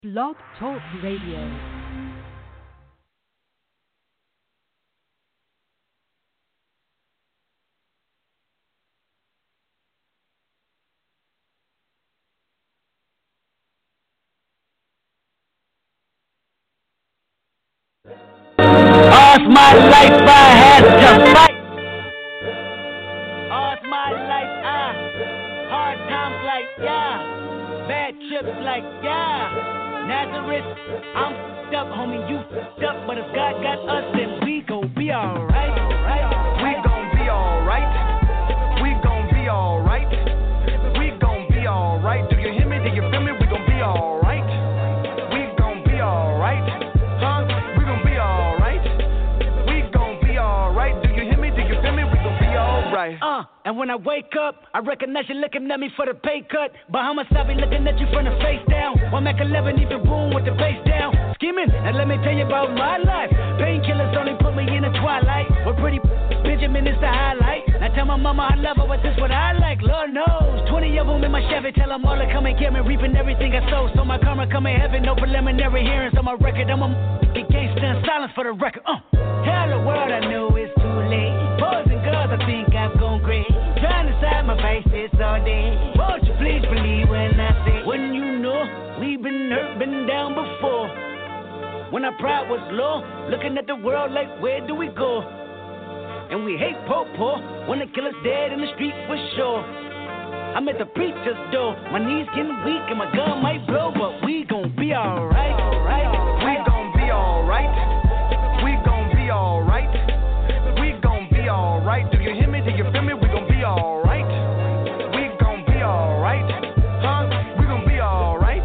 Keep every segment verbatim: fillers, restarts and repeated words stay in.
Blog Talk Radio. All's my life I had to fight. All's my life I hard times like yeah, bad trips like yeah. Nazareth, I'm f***ed up, homie, you f***ed up, but if God got us, then we gon' be alright. We gon' be alright. We gon' be alright. We gon' be alright. Do you hear me? Do you feel me? We gon' be alright. We gon' be alright. Huh? We gon' be alright. We gon' be alright. Do you hear me? Do you feel me? We gon' be alright. Uh, and when I wake up, I recognize you looking at me for the pay cut. Bahamas, I be looking at you from the face down. One Mac eleven, even boom with the face down. Scheming, and let me tell you about my life. Painkillers only put me in the twilight. We're pretty Benjamin is the highlight. Now tell my mama I love her, but this what I like. Lord knows, twenty of them in my Chevy. Tell them all to come and get me, reaping everything I sow. So my karma come in heaven, no preliminary hearings on my record. I'm a m***ing gangster in silence for the record. Uh. Tell the world I know it's too late. Boys and girls, I think I've gone crazy. Trying to side my faces all day. Won't you please believe when I say, when you know we've been hurt, been down before. When our pride was low, looking at the world like, where do we go? And we hate poor poor, when the killer's dead in the street for sure. I'm at the preacher's door, my knees getting weak and my gun might blow, but we gon' be alright. We gon' be alright. We gon' be alright. We gon' be alright. Do you hear me? Do you feel me? We gon' be alright. We gon' be alright. Huh? We gon' be alright.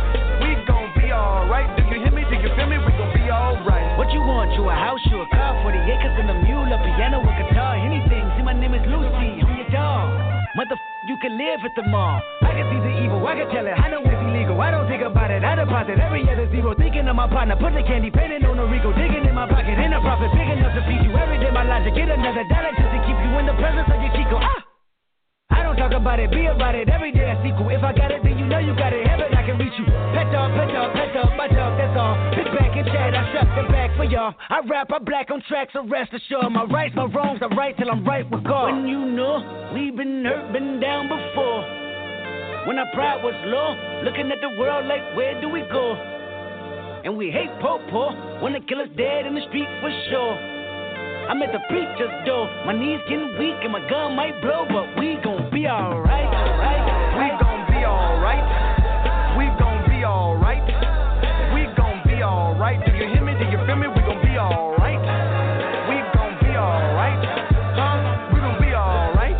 We gon' be alright. Do you hear me? Do you feel me? We gon' be alright. What you want? You a house, you a car, forty acres and a mule, a piano, a guitar, anything. See, my name is Lucy, I'm your dog. Mother, you can live at the mall. I can see the evil, I can tell it. I know it's illegal. I don't think about it. I deposit every other zero. Thinking of my partner, put the candy, painting on the Rico, digging in my pocket, in a profit big enough to feed you every day. My logic, get another dollar just to keep you in the presence of your Chico. Ah! I don't talk about it, be about it. Every day I sequel. If I got it, then you know you got it. Heaven, I can reach you. Pet dog, pet dog, pet dog, my dog, that's all. Pitch back and chat, I strap the back for y'all. I rap, I black on tracks, so rest assured. My rights, my wrongs, I right till I'm right with God. When you know we've been hurt, been down before. When our pride was low, looking at the world like, where do we go? And we hate poor poor, when the killer's dead in the street for sure. I'm at the preacher's door, my knees getting weak and my gun might blow, but we gon' be alright. We gon' be alright. We gon' be alright. We gon' be alright. Do you hear me? Do you feel me? We gon' be alright. We gon' be alright. Huh? We gon' be alright.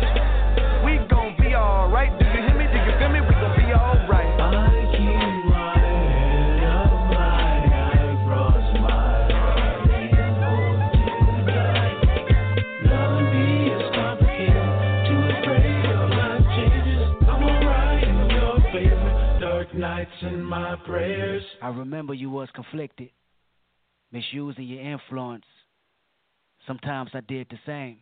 We gon' be alright. Do you hear me? Do you feel me? We gon' be alright. I keep my head up high, I cross my heart and hold tight. Melody is complicated, too afraid of life changes. I'm alright in your favor, dark nights and my prayers. I remember you was conflicted, misusing your influence. Sometimes I did the same,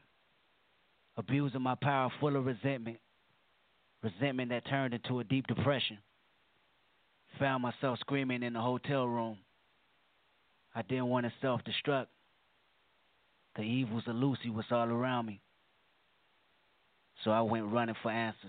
abusing my power full of resentment, resentment that turned into a deep depression. Found myself screaming in the hotel room. I didn't want to self-destruct. The evils of Lucy was all around me, so I went running for answers.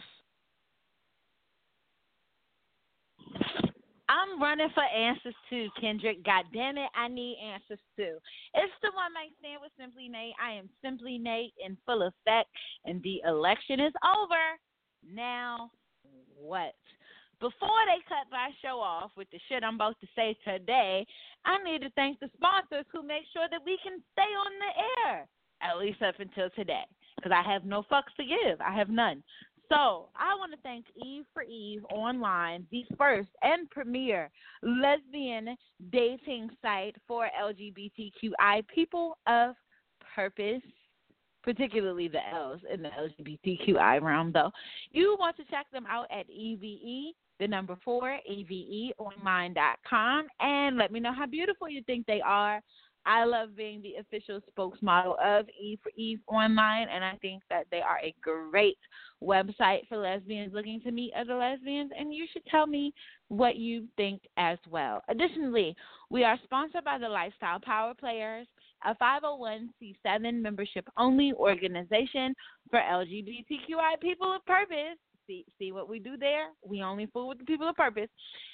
I'm running for answers too, Kendrick. God damn it, I need answers too. It's the one night stand with Simply Nate. I am Simply Nate in full effect, and the election is over. Now what? Before they cut my show off with the shit I'm about to say today, I need to thank the sponsors who make sure that we can stay on the air, at least up until today, because I have no fucks to give. I have none. So I want to thank Eve for Eve Online, the first and premier lesbian dating site for LGBTQI people of purpose, particularly the L's in the LGBTQI realm, though. You want to check them out at E V E, the number four, A V E online dot com, and let me know how beautiful you think they are. I love being the official spokesmodel of Eve for Eve Online, and I think that they are a great website for lesbians looking to meet other lesbians, and you should tell me what you think as well. Additionally, we are sponsored by the Lifestyle Power Players, a five oh one c seven membership-only organization for L G B T Q I people of purpose. See, see what we do there? We only fool with the people of purpose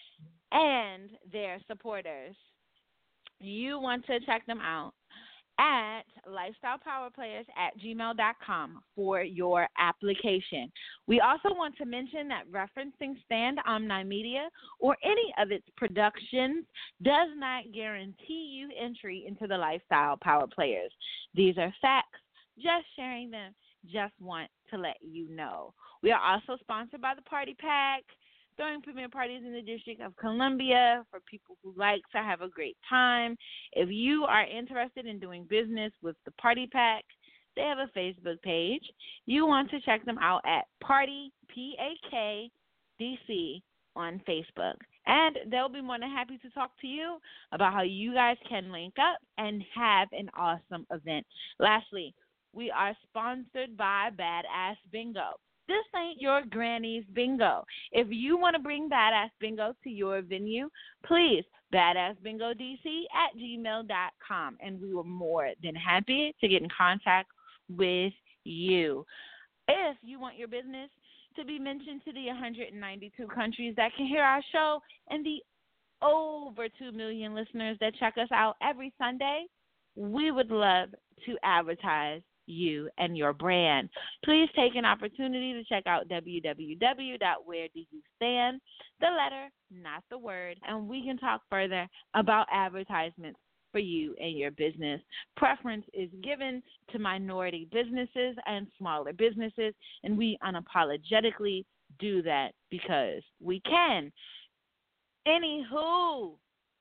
and their supporters. You want to check them out at lifestyle power players at gmail dot com for your application. We also want to mention that referencing Stand Omni Media or any of its productions does not guarantee you entry into the Lifestyle Power Players. These are facts. Just sharing them. Just want to let you know. We are also sponsored by the Party Pack, throwing premiere parties in the District of Columbia for people who like to have a great time. If you are interested in doing business with the Party Pack, they have a Facebook page. You want to check them out at Party P A K D C on Facebook. And they'll be more than happy to talk to you about how you guys can link up and have an awesome event. Lastly, we are sponsored by Badass Bingo. This ain't your granny's bingo. If you want to bring Badass Bingo to your venue, please, badass bingo d c at gmail dot com, and we were more than happy to get in contact with you. If you want your business to be mentioned to the one hundred ninety-two countries that can hear our show and the over two million listeners that check us out every Sunday, we would love to advertise you and your brand. Please take an opportunity to check out w w w dot where do you stand, the letter, not the word, and we can talk further about advertisements for you and your business. Preference is given to minority businesses and smaller businesses, and we unapologetically do that because we can. Anywho,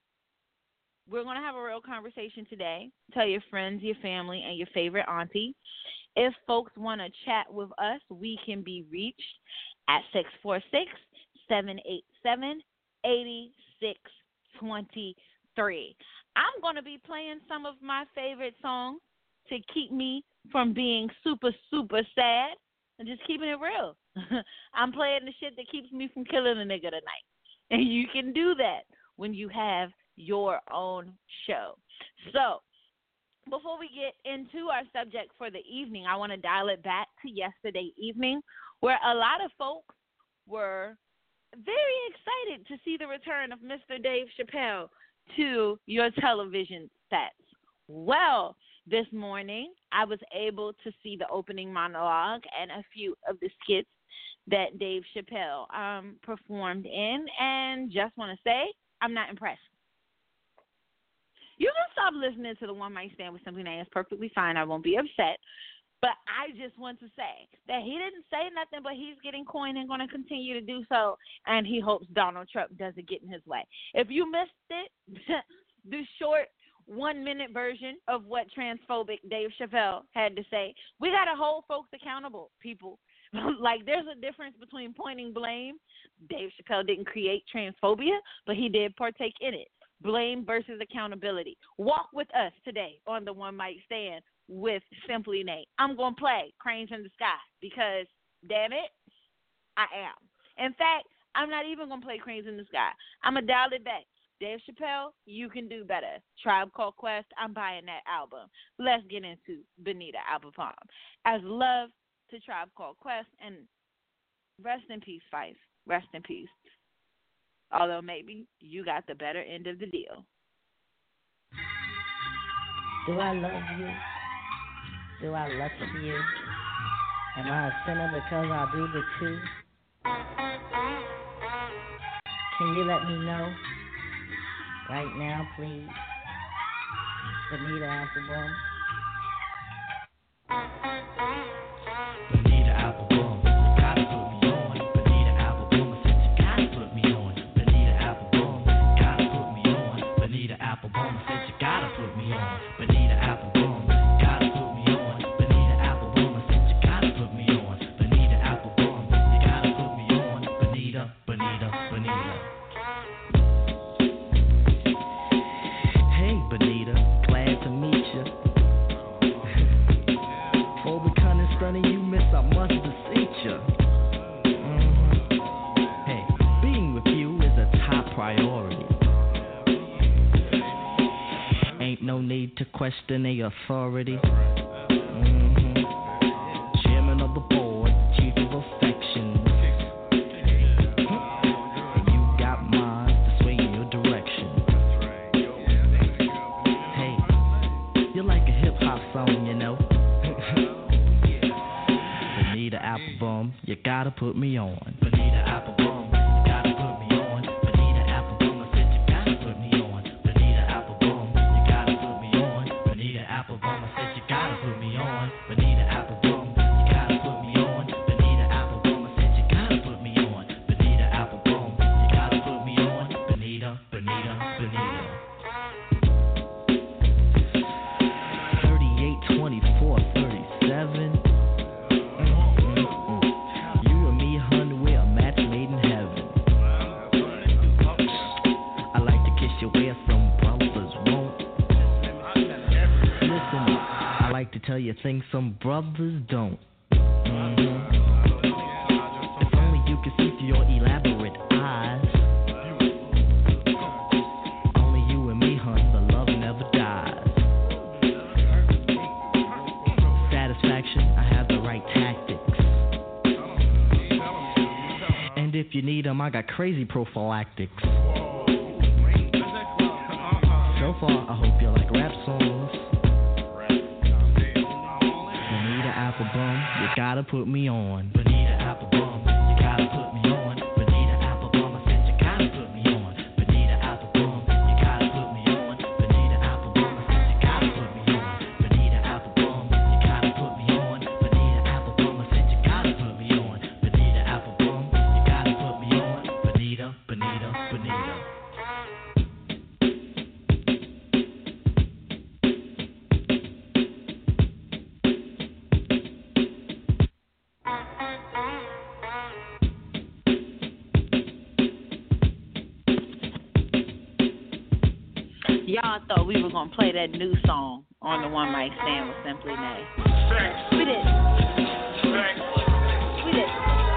we're going to have a real conversation today. Tell your friends, your family, and your favorite auntie. If folks want to chat with us, we can be reached at six four six, seven eight seven, eight six two three. I'm going to be playing some of my favorite songs to keep me from being super, super sad and just keeping it real. I'm playing the shit that keeps me from killing a nigga tonight. And you can do that when you have your own show. So, before we get into our subject for the evening, I want to dial it back to yesterday evening, where a lot of folks were very excited to see the return of Mister Dave Chappelle to your television sets. Well, this morning, I was able to see the opening monologue and a few of the skits that Dave Chappelle um, performed in, and just want to say, I'm not impressed. You can stop listening to the One Mic Stand with Simply Nay. It's perfectly fine. I won't be upset. But I just want to say that he didn't say nothing, but he's getting coin and going to continue to do so, and he hopes Donald Trump doesn't get in his way. If you missed it, the short one-minute version of what transphobic Dave Chappelle had to say, we got to hold folks accountable, people. Like, there's a difference between pointing blame. Dave Chappelle didn't create transphobia, but he did partake in it. Blame versus accountability. Walk with us today on the One Mic Stand with Simply Nate. I'm going to play Cranes in the Sky because, damn it, I am. In fact, I'm not even going to play Cranes in the Sky. I'm going to dial it back. Dave Chappelle, you can do better. Tribe Called Quest, I'm buying that album. Let's get into Benita Applebaum. As love to Tribe Called Quest, and rest in peace, Fife. Rest in peace. Although maybe you got the better end of the deal. Do I love you? Do I lust for you? Am I a sinner because I do the two? Can you let me know? Right now, please. Benita Applebaum. Benita Applebaum, you gotta put me on. Benita Applebaum, I said you gotta put me on. Benita Applebaum, gotta put me on. Benita Applebaum, I said you gotta put me on. Benita Applebaum, gotta put me on. Benita Applebaum, I said you gotta put me on. Benita Applebaum, you gotta put me on. Benita, Benita, Benita. Hey Benita, glad to no need to question the authority. Mhm. Chairman of the board, chief of affection. You got mine to sway in your direction. Hey, you're like a hip hop song, you know. Bonita Applebum, you gotta put me on. Bonita Applebum, you gotta put me on. Bonita Applebum, I said you gotta put me on. Bonita Applebum, you gotta put me on. Bonita Applebum, I said you gotta put me on. Bonita Applebum, you gotta put me on. Bonita Applebum, I said you gotta put me on. Bonita Applebum, you gotta put me on. Bonita, Bonita, Bonita. thirty-eight, twenty-four, thirty-seven. To tell you things some brothers don't. Mm-hmm. If only you could see through your elaborate eyes. Only you and me, hun, the love never dies. Satisfaction, I have the right tactics. And if you need them, I got crazy prophylactics. So far, I hope you like rap songs. Applebum, you gotta put me on. Bonita Applebum, you gotta put me on. Bonita Applebum, I said you gotta put me on. Bonita Applebum, you gotta put me on. Bonita Applebum, I said you gotta put me on. Bonita Applebum, you gotta put me on. Bonita Applebum, I said you gotta put me on. Bonita Applebum, you gotta put me on. Bonita, Bonita, Bonita. Y'all thought we were gonna play that new song on the One Mic Stand with Simply Nay. We did. We did.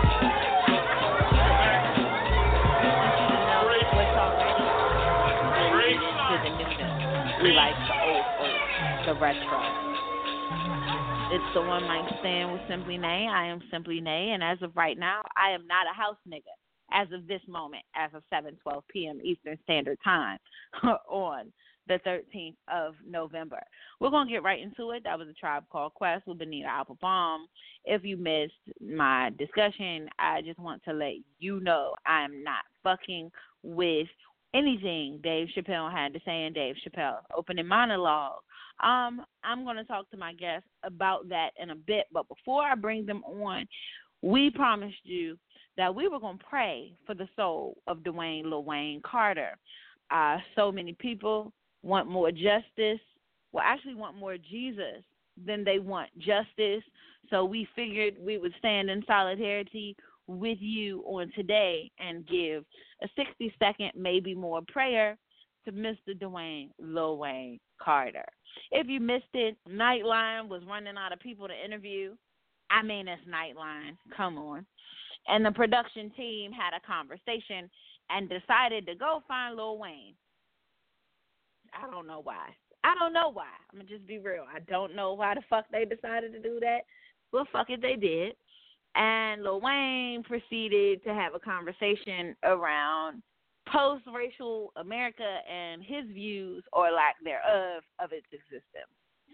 We like the old, old, the retro. It's the One Mic Stand with Simply Nay. I am Simply Nay, and as of right now, I am not a house nigga. As of this moment, as of seven twelve p.m. Eastern Standard Time on the thirteenth of November. We're going to get right into it. That was a Tribe Called Quest with Bonita Applebum. If you missed my discussion, I just want to let you know I am not fucking with anything Dave Chappelle had to say in Dave Chappelle's opening monologue. Um, I'm going to talk to my guests about that in a bit, but before I bring them on, we promised you that we were going to pray for the soul of Dwayne Lil Wayne Carter. Uh, so many people want more justice, well, actually want more Jesus than they want justice. So we figured we would stand in solidarity with you on today and give a sixty-second, maybe more prayer to Mister Dwayne Lil Wayne Carter. If you missed it, Nightline was running out of people to interview. I mean, it's Nightline. Come on. And the production team had a conversation and decided to go find Lil Wayne. I don't know why. I don't know why. I'm going to just be real. I don't know why the fuck they decided to do that. Well, fuck it, they did. And Lil Wayne proceeded to have a conversation around post-racial America and his views, or lack thereof, of its existence.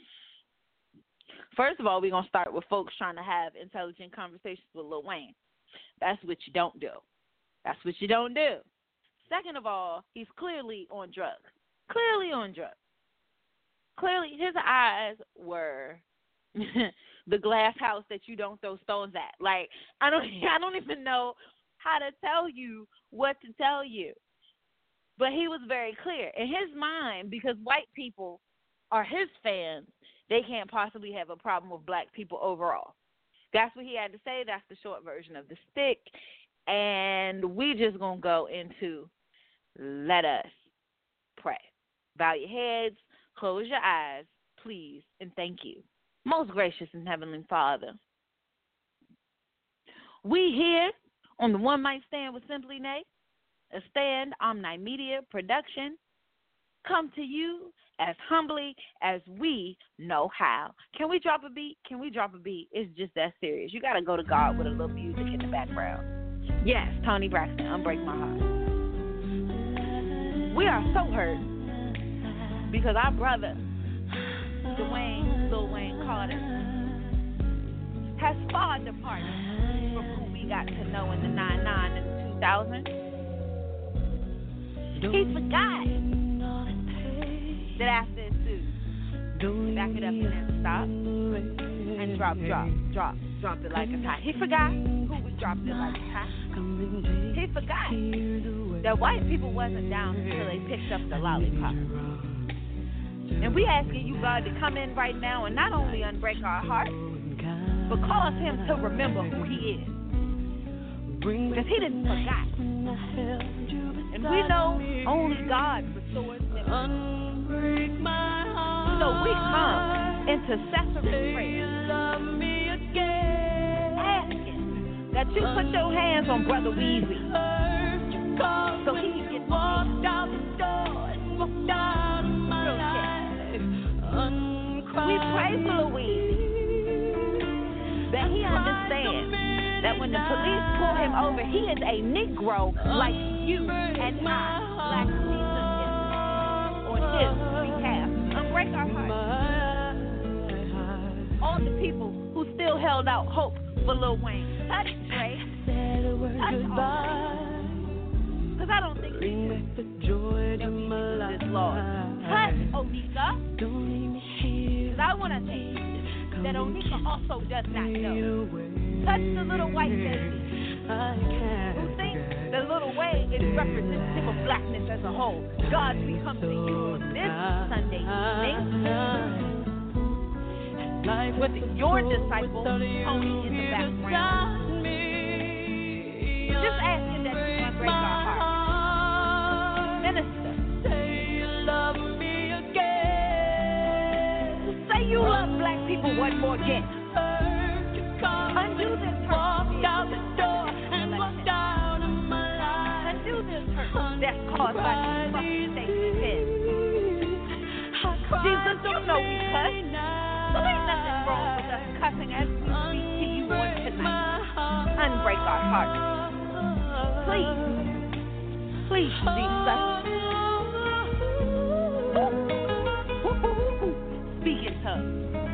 First of all, we're going to start with folks trying to have intelligent conversations with Lil Wayne. That's what you don't do. That's what you don't do. Second of all, he's clearly on drugs. Clearly on drugs. Clearly, his eyes were the glass house that you don't throw stones at. Like, I don't, I don't even know how to tell you what to tell you. But he was very clear. In his mind, because white people are his fans, they can't possibly have a problem with black people overall. That's what he had to say. That's the short version of the stick. And we just going to go into let us pray. Bow your heads, close your eyes, please, and thank you. Most gracious and heavenly Father, we here on the One Mic Stand with Simply Nay, a Stand Omni Media production, come to you as humbly as we know how. Can we drop a beat? Can we drop a beat? It's just that serious. You got to go to God with a little music in the background. Yes, Tony Braxton, Unbreak My Heart. We are so hurt because our brother, Dwayne, Lil Wayne Carter, has far departed from who we got to know in the nine nine and the two thousand. He forgot that after it's due, back it up and then stop and drop, drop, drop, drop it like it's hot. He forgot who was dropping it like it's hot. He forgot that white people wasn't down until they picked up the lollipop. And we asking you, God, to come in right now and not only unbreak our hearts, but cause him to remember who he is. Because he didn't forgot. And we know only God restores them. So we come intercessory prayer, asking that you put your hands on Brother Weezy so he can get walked out the door and walked out of my life. We pray for Weezy that he understands that when the police pull him over, he is a Negro like you and I, Black Caesar, on his behalf. Unbreak our hearts. All the people who still held out hope for Lil Wayne. Touch Drake. Touch because I don't think we should. This Lord. Touch Onika. Because I want to think that Onika also does not know. Touch the little white baby who thinks the little way is representative of blackness as a whole. God, we come to you on this Sunday evening with your disciple, Tony, in the background. Just asking that you unbreak our hearts. Minister, say you love me again. Say you love black people one more again. Undo this hurt. Walk out the door and walk out of my life. Undo this hurt that's caused by these fucking safety pins. Jesus, you know we cuss. So ain't nothing wrong with us cussing as we speak to you on tonight. Unbreak our hearts. Please. Please, Jesus. Speak in tongues.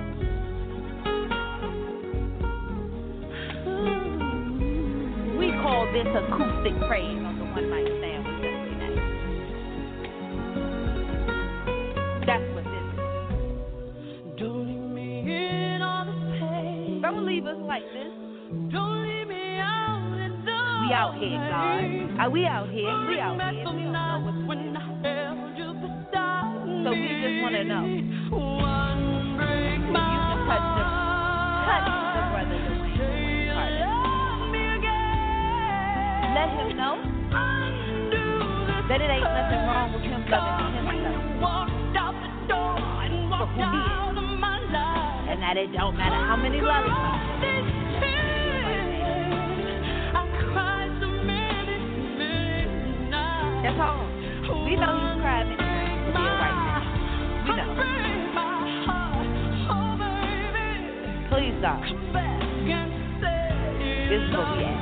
We call this acoustic praise on the One Night Stand with Simply Nate. That's what this is. Don't leave me in all this pain. Don't leave us like this. Don't leave me out in the We out here, God. Are we out here? We out here. We don't know what's when I held you beside me. So we just want to know. One break my you can touch them. Touch the brother Dwayne Carter. Let him know that it ain't nothing wrong with him loving himself for who he is, and that it don't matter how many lollipops. That's all. We know you cried many times to be a white man. We know. Please, God. This is what we ask.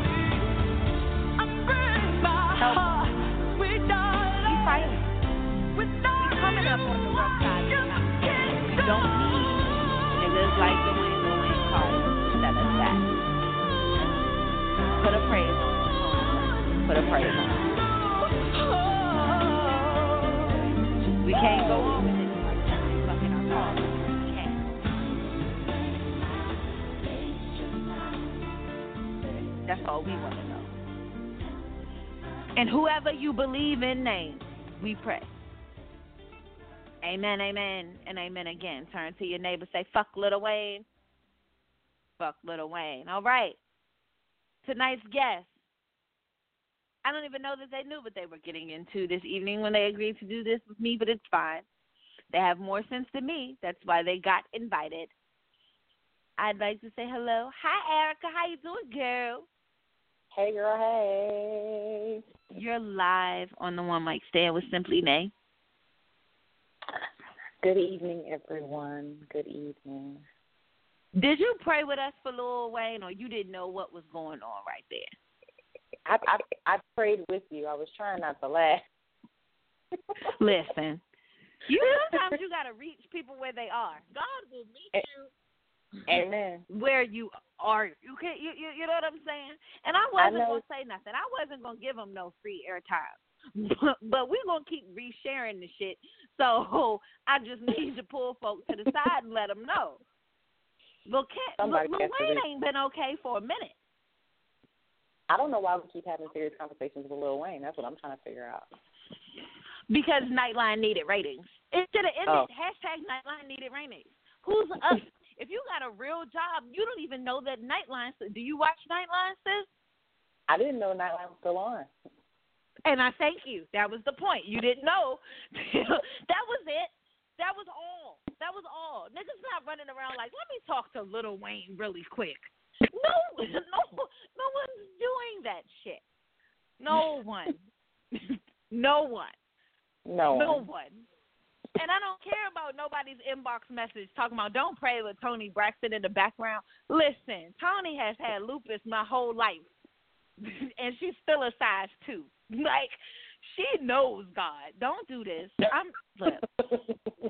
Help us. We fighting. We coming up on the rough side of the mountain. We don't need niggas like the Wayne Lil Wayne Carter to set us back. Put a praise on it. Put a praise on it. We can't go on with it. Fucking our cause. We can't. That's all we want to know. And whoever you believe in name, we pray. Amen, amen, and amen again. Turn to your neighbor, say, fuck Lil Wayne. Fuck Lil Wayne. All right. Tonight's guest. I don't even know that they knew what they were getting into this evening when they agreed to do this with me, but it's fine. They have more sense than me. That's why they got invited. I'd like to say hello. Hi, Erica. How you doing, girl? Hey, girl, hey. You're live on the One Mic Stand with Simply Nay. Good evening, everyone. Good evening. Did you pray with us for Lil Wayne, or you didn't know what was going on right there? I I, I prayed with you. I was trying not to laugh. Listen, you sometimes you gotta reach people where they are. God will meet you. Amen. Where you are, you can you you, you know what I'm saying? And I wasn't I gonna say nothing. I wasn't gonna give him no free airtime. But we're going to keep resharing the shit. So I just need to pull folks to the side and let them know. Lil Wayne ain't been okay for a minute. I don't know why we keep having serious conversations with Lil Wayne. That's what I'm trying to figure out. Because Nightline needed ratings. It should have ended. Oh. Hashtag Nightline needed ratings. Who's us? If you got a real job, you don't even know that Nightline. Do you watch Nightline, sis? I didn't know Nightline was still on. And I thank you. That was the point. You didn't know. That was it. That was all. That was all. Niggas not running around like, let me talk to Lil Wayne really quick. No, no, no one's doing that shit. No one. No one. No one. No one. And I don't care about nobody's inbox message talking about don't pray with Toni Braxton in the background. Listen, Toni has had lupus my whole life. And she's still a size two. Like, she knows God. Don't do this. I'm look.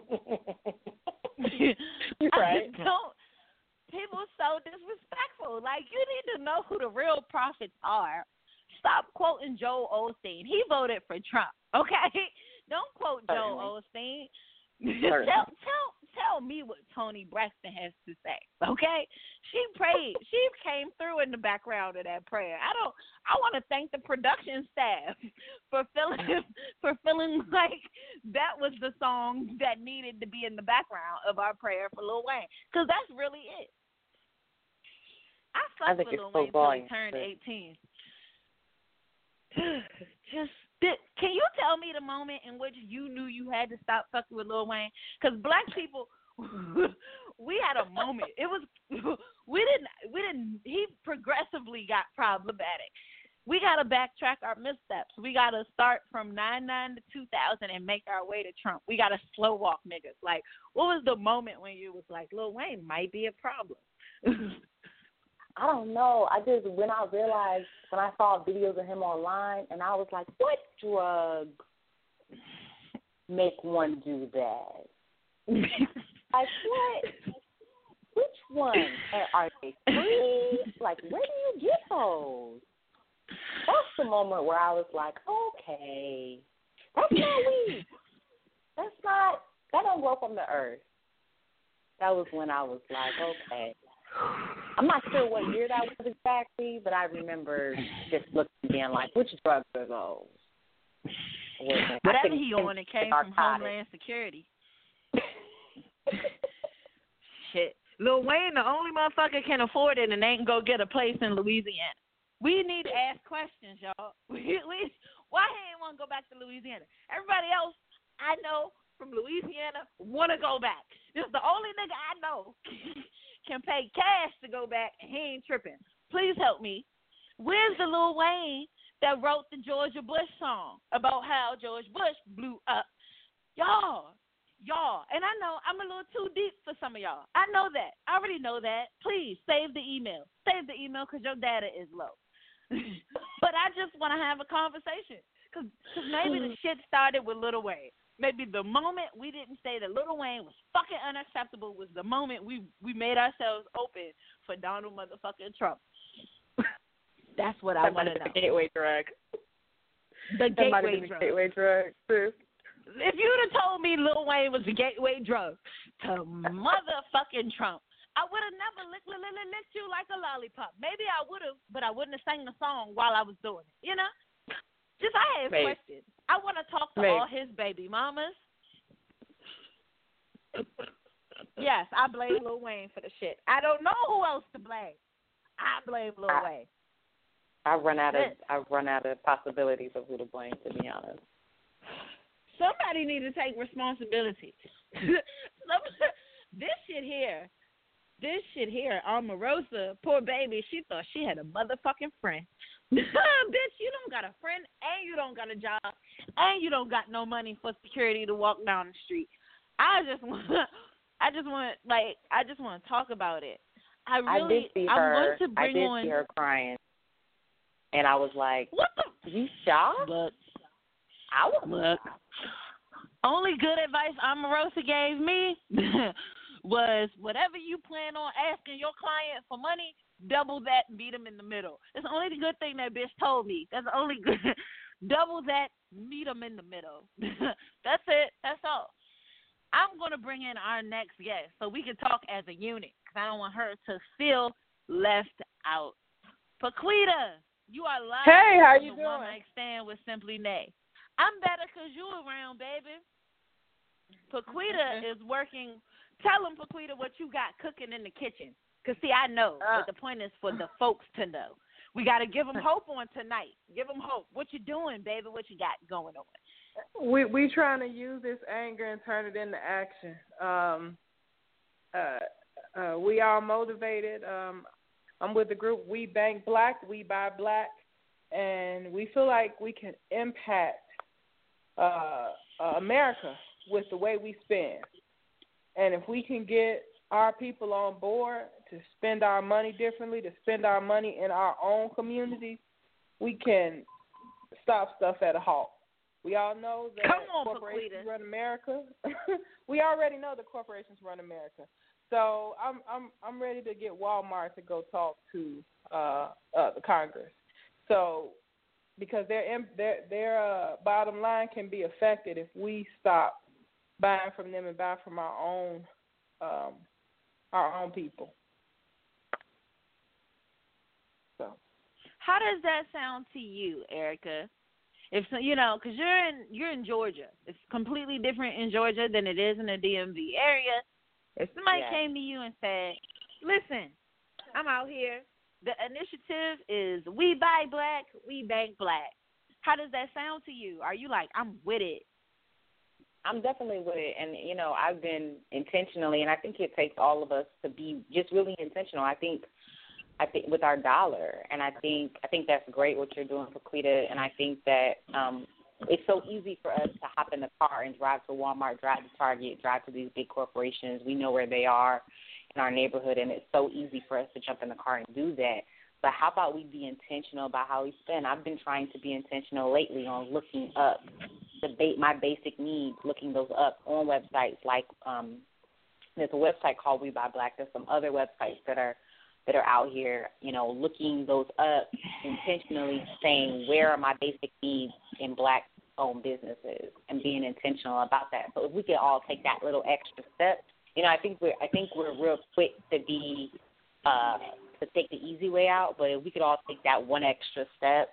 Right. Don't. People so disrespectful. Like, you need to know who the real prophets are. Stop quoting Joel Osteen. He voted for Trump. Okay, don't quote Joel Osteen. tell, tell, tell me what Toni Braxton has to say. Okay, she prayed. She came through in the background of that prayer. I don't. I want to thank the production staff for feeling for feeling like that was the song that needed to be in the background of our prayer for Lil Wayne, because that's really it. I fucked with Lil Wayne until he turned eighteen. Just did, can you tell me the moment in which you knew you had to stop fucking with Lil Wayne? Because black people, we had a moment. It was we didn't we didn't. He progressively got problematic. We gotta backtrack our missteps. We gotta start from nine nine to two thousand and make our way to Trump. We gotta slow walk niggas. Like, what was the moment when you was like, Lil Wayne might be a problem? I don't know. I just, when I realized, when I saw videos of him online, and I was like, what drug make one do that? Like, what? Which one? And are they free? Like, where do you get those? That's the moment where I was like, okay, that's not weed. That's not, that don't grow from the earth. That was when I was like, okay. I'm not sure what year that was exactly, but I remember just looking and being like, which drugs are those? Whatever he on, it came from Homeland Security. Shit. Lil Wayne, the only motherfucker can afford it and ain't go get a place in Louisiana. We need to ask questions, y'all. We, we, why he ain't want to go back to Louisiana? Everybody else I know from Louisiana want to go back. This is the only nigga I know can pay cash to go back, and he ain't tripping. Please help me. Where's the Lil Wayne that wrote the Georgia Bush song about how George Bush blew up? Y'all, y'all, and I know I'm a little too deep for some of y'all. I know that. I already know that. Please, save the email. Save the email because your data is low. But I just want to have a conversation because maybe the shit started with Lil Wayne. Maybe the moment we didn't say that Lil Wayne was fucking unacceptable was the moment we, we made ourselves open for Donald motherfucking Trump. That's what I want to know. The gateway drug. The gateway drug. Gateway drug, too. If you'd have told me Lil Wayne was the gateway drug to motherfucking Trump, I would have never licked, licked, licked, licked you like a lollipop. Maybe I would have, but I wouldn't have sang the song while I was doing it. You know? Just I have Maybe. questions. I want to talk to Maybe. all his baby mamas. Yes, I blame Lil Wayne for the shit. I don't know who else to blame. I blame Lil I, Wayne. I run out of I run out of possibilities of who to blame, to be honest. Somebody need to take responsibility. Some, this shit here, this shit here, Omarosa, poor baby, she thought she had a motherfucking friend. Bitch, you don't got a friend, and you don't got a job, and you don't got no money for security to walk down the street. I just want, I just want, like, I just want to talk about it. I I really, did see I'm her. going to I bring did on. see her crying, and I was like, What the? "You shocked?" Look, I was look. Only good advice Omarosa gave me was whatever you plan on asking your client for money, double that and beat them in the middle. That's the only good thing that bitch told me. That's the only good. Double that, meet them in the middle. That's it. That's all. I'm going to bring in our next guest so we can talk as a unit because I don't want her to feel left out. Paquita, you are live. Hey, how on you the doing? One Night Stand with Simply Nay. I'm better because you around, baby. Paquita is working. Tell them, Paquita, what you got cooking in the kitchen. Because, see, I know, Uh, but the point is for the folks to know. We got to give them hope on tonight. Give them hope. What you doing, baby? What you got going on? we we trying to use this anger and turn it into action. Um, uh, uh, we are motivated. Um, I'm with the group We Bank Black, We Buy Black, and we feel like we can impact uh, uh, America with the way we spend. And if we can get our people on board to spend our money differently, to spend our money in our own communities, we can stop stuff at a halt. We all know that Come on, corporations Paquita. run America. We already know the corporations run America. So I'm I'm I'm ready to get Walmart to go talk to uh, uh, the Congress. So because their their their uh, bottom line can be affected if we stop buying from them and buy from our own um, our own people. So How does that sound to you, Erica? If so, you know, because you're in you're in Georgia, it's completely different in Georgia than it is in the D M V area. If somebody Yeah. came to you and said, "Listen, I'm out here. The initiative is We Buy Black, We Bank Black." How does that sound to you? Are you like, "I'm with it"? I'm definitely with it, and you know, I've been intentionally, and I think it takes all of us to be just really intentional. I think, I think with our dollar, and I think I think that's great what you're doing, Paquita, and I think that um, it's so easy for us to hop in the car and drive to Walmart, drive to Target, drive to these big corporations. We know where they are in our neighborhood, and it's so easy for us to jump in the car and do that. But how about we be intentional about how we spend? I've been trying to be intentional lately on looking up the ba- my basic needs, looking those up on websites like um, there's a website called We Buy Black. There's some other websites that are that are out here, you know, looking those up intentionally, saying where are my basic needs in Black-owned businesses, and being intentional about that. So if we could all take that little extra step, you know, I think we're I think we're real quick to be uh, to take the easy way out, but if we could all take that one extra step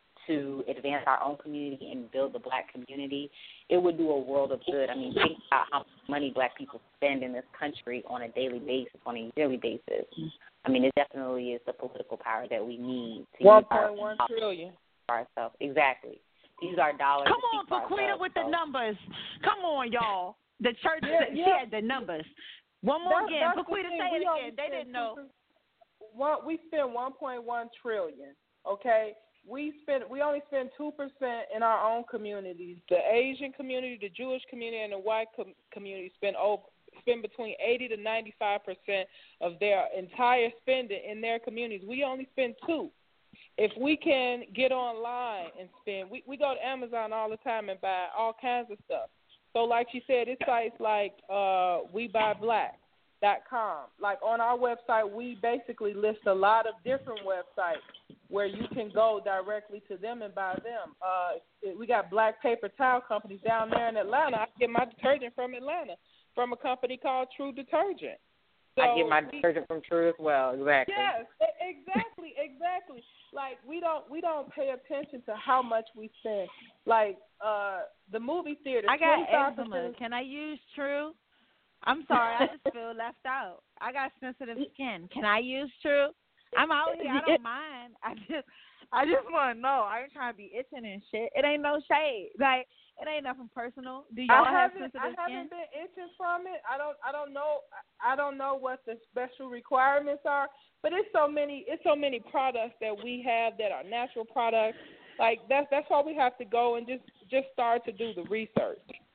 to advance our own community and build the Black community, it would do a world of good. I mean, think about how much money Black people spend in this country on a daily basis, on a yearly basis. I mean, it definitely is the political power that we need to one use our point one trillion. for ourselves. Exactly. To use our dollars. Come to on, speak for Paquita, ourselves. with the So, numbers. Come on, y'all. The church, Yeah, said she yeah. had the numbers. One more That- again. that's the Paquita, thing. say We it only again. They spend didn't know. two percent One, we spend one point one trillion. Okay, we spend we only spend two percent in our own communities. The Asian community, the Jewish community, and the white com- community spend over spend between eighty to ninety five percent of their entire spending in their communities. We only spend two. If we can get online and spend, we, we go to Amazon all the time and buy all kinds of stuff. So like she said, it's sites like uh, We Buy Black dot com. Like on our website, we basically list a lot of different websites where you can go directly to them and buy them. Uh, we got Black paper towel companies down there in Atlanta. I get my detergent from Atlanta, from a company called True Detergent. So I get my we- detergent from True as well. Exactly. Yes, e- exactly, exactly. Like we don't we don't pay attention to how much we spend. Like uh, the movie theater. I got twenty-five eczema. percent Can I use True? I'm sorry, I just feel left out. I got sensitive skin. Can I use True? I'm out here. I don't mind. I just, I just want to know. I ain't trying to be itching and shit. It ain't no shade. Like it ain't nothing personal. Do y'all I have haven't, sensitive I skin? haven't been itching from it. I don't. I don't know. I don't know what the special requirements are. But it's so many. It's so many products that we have that are natural products. Like that's that's why we have to go and just just start to do the research.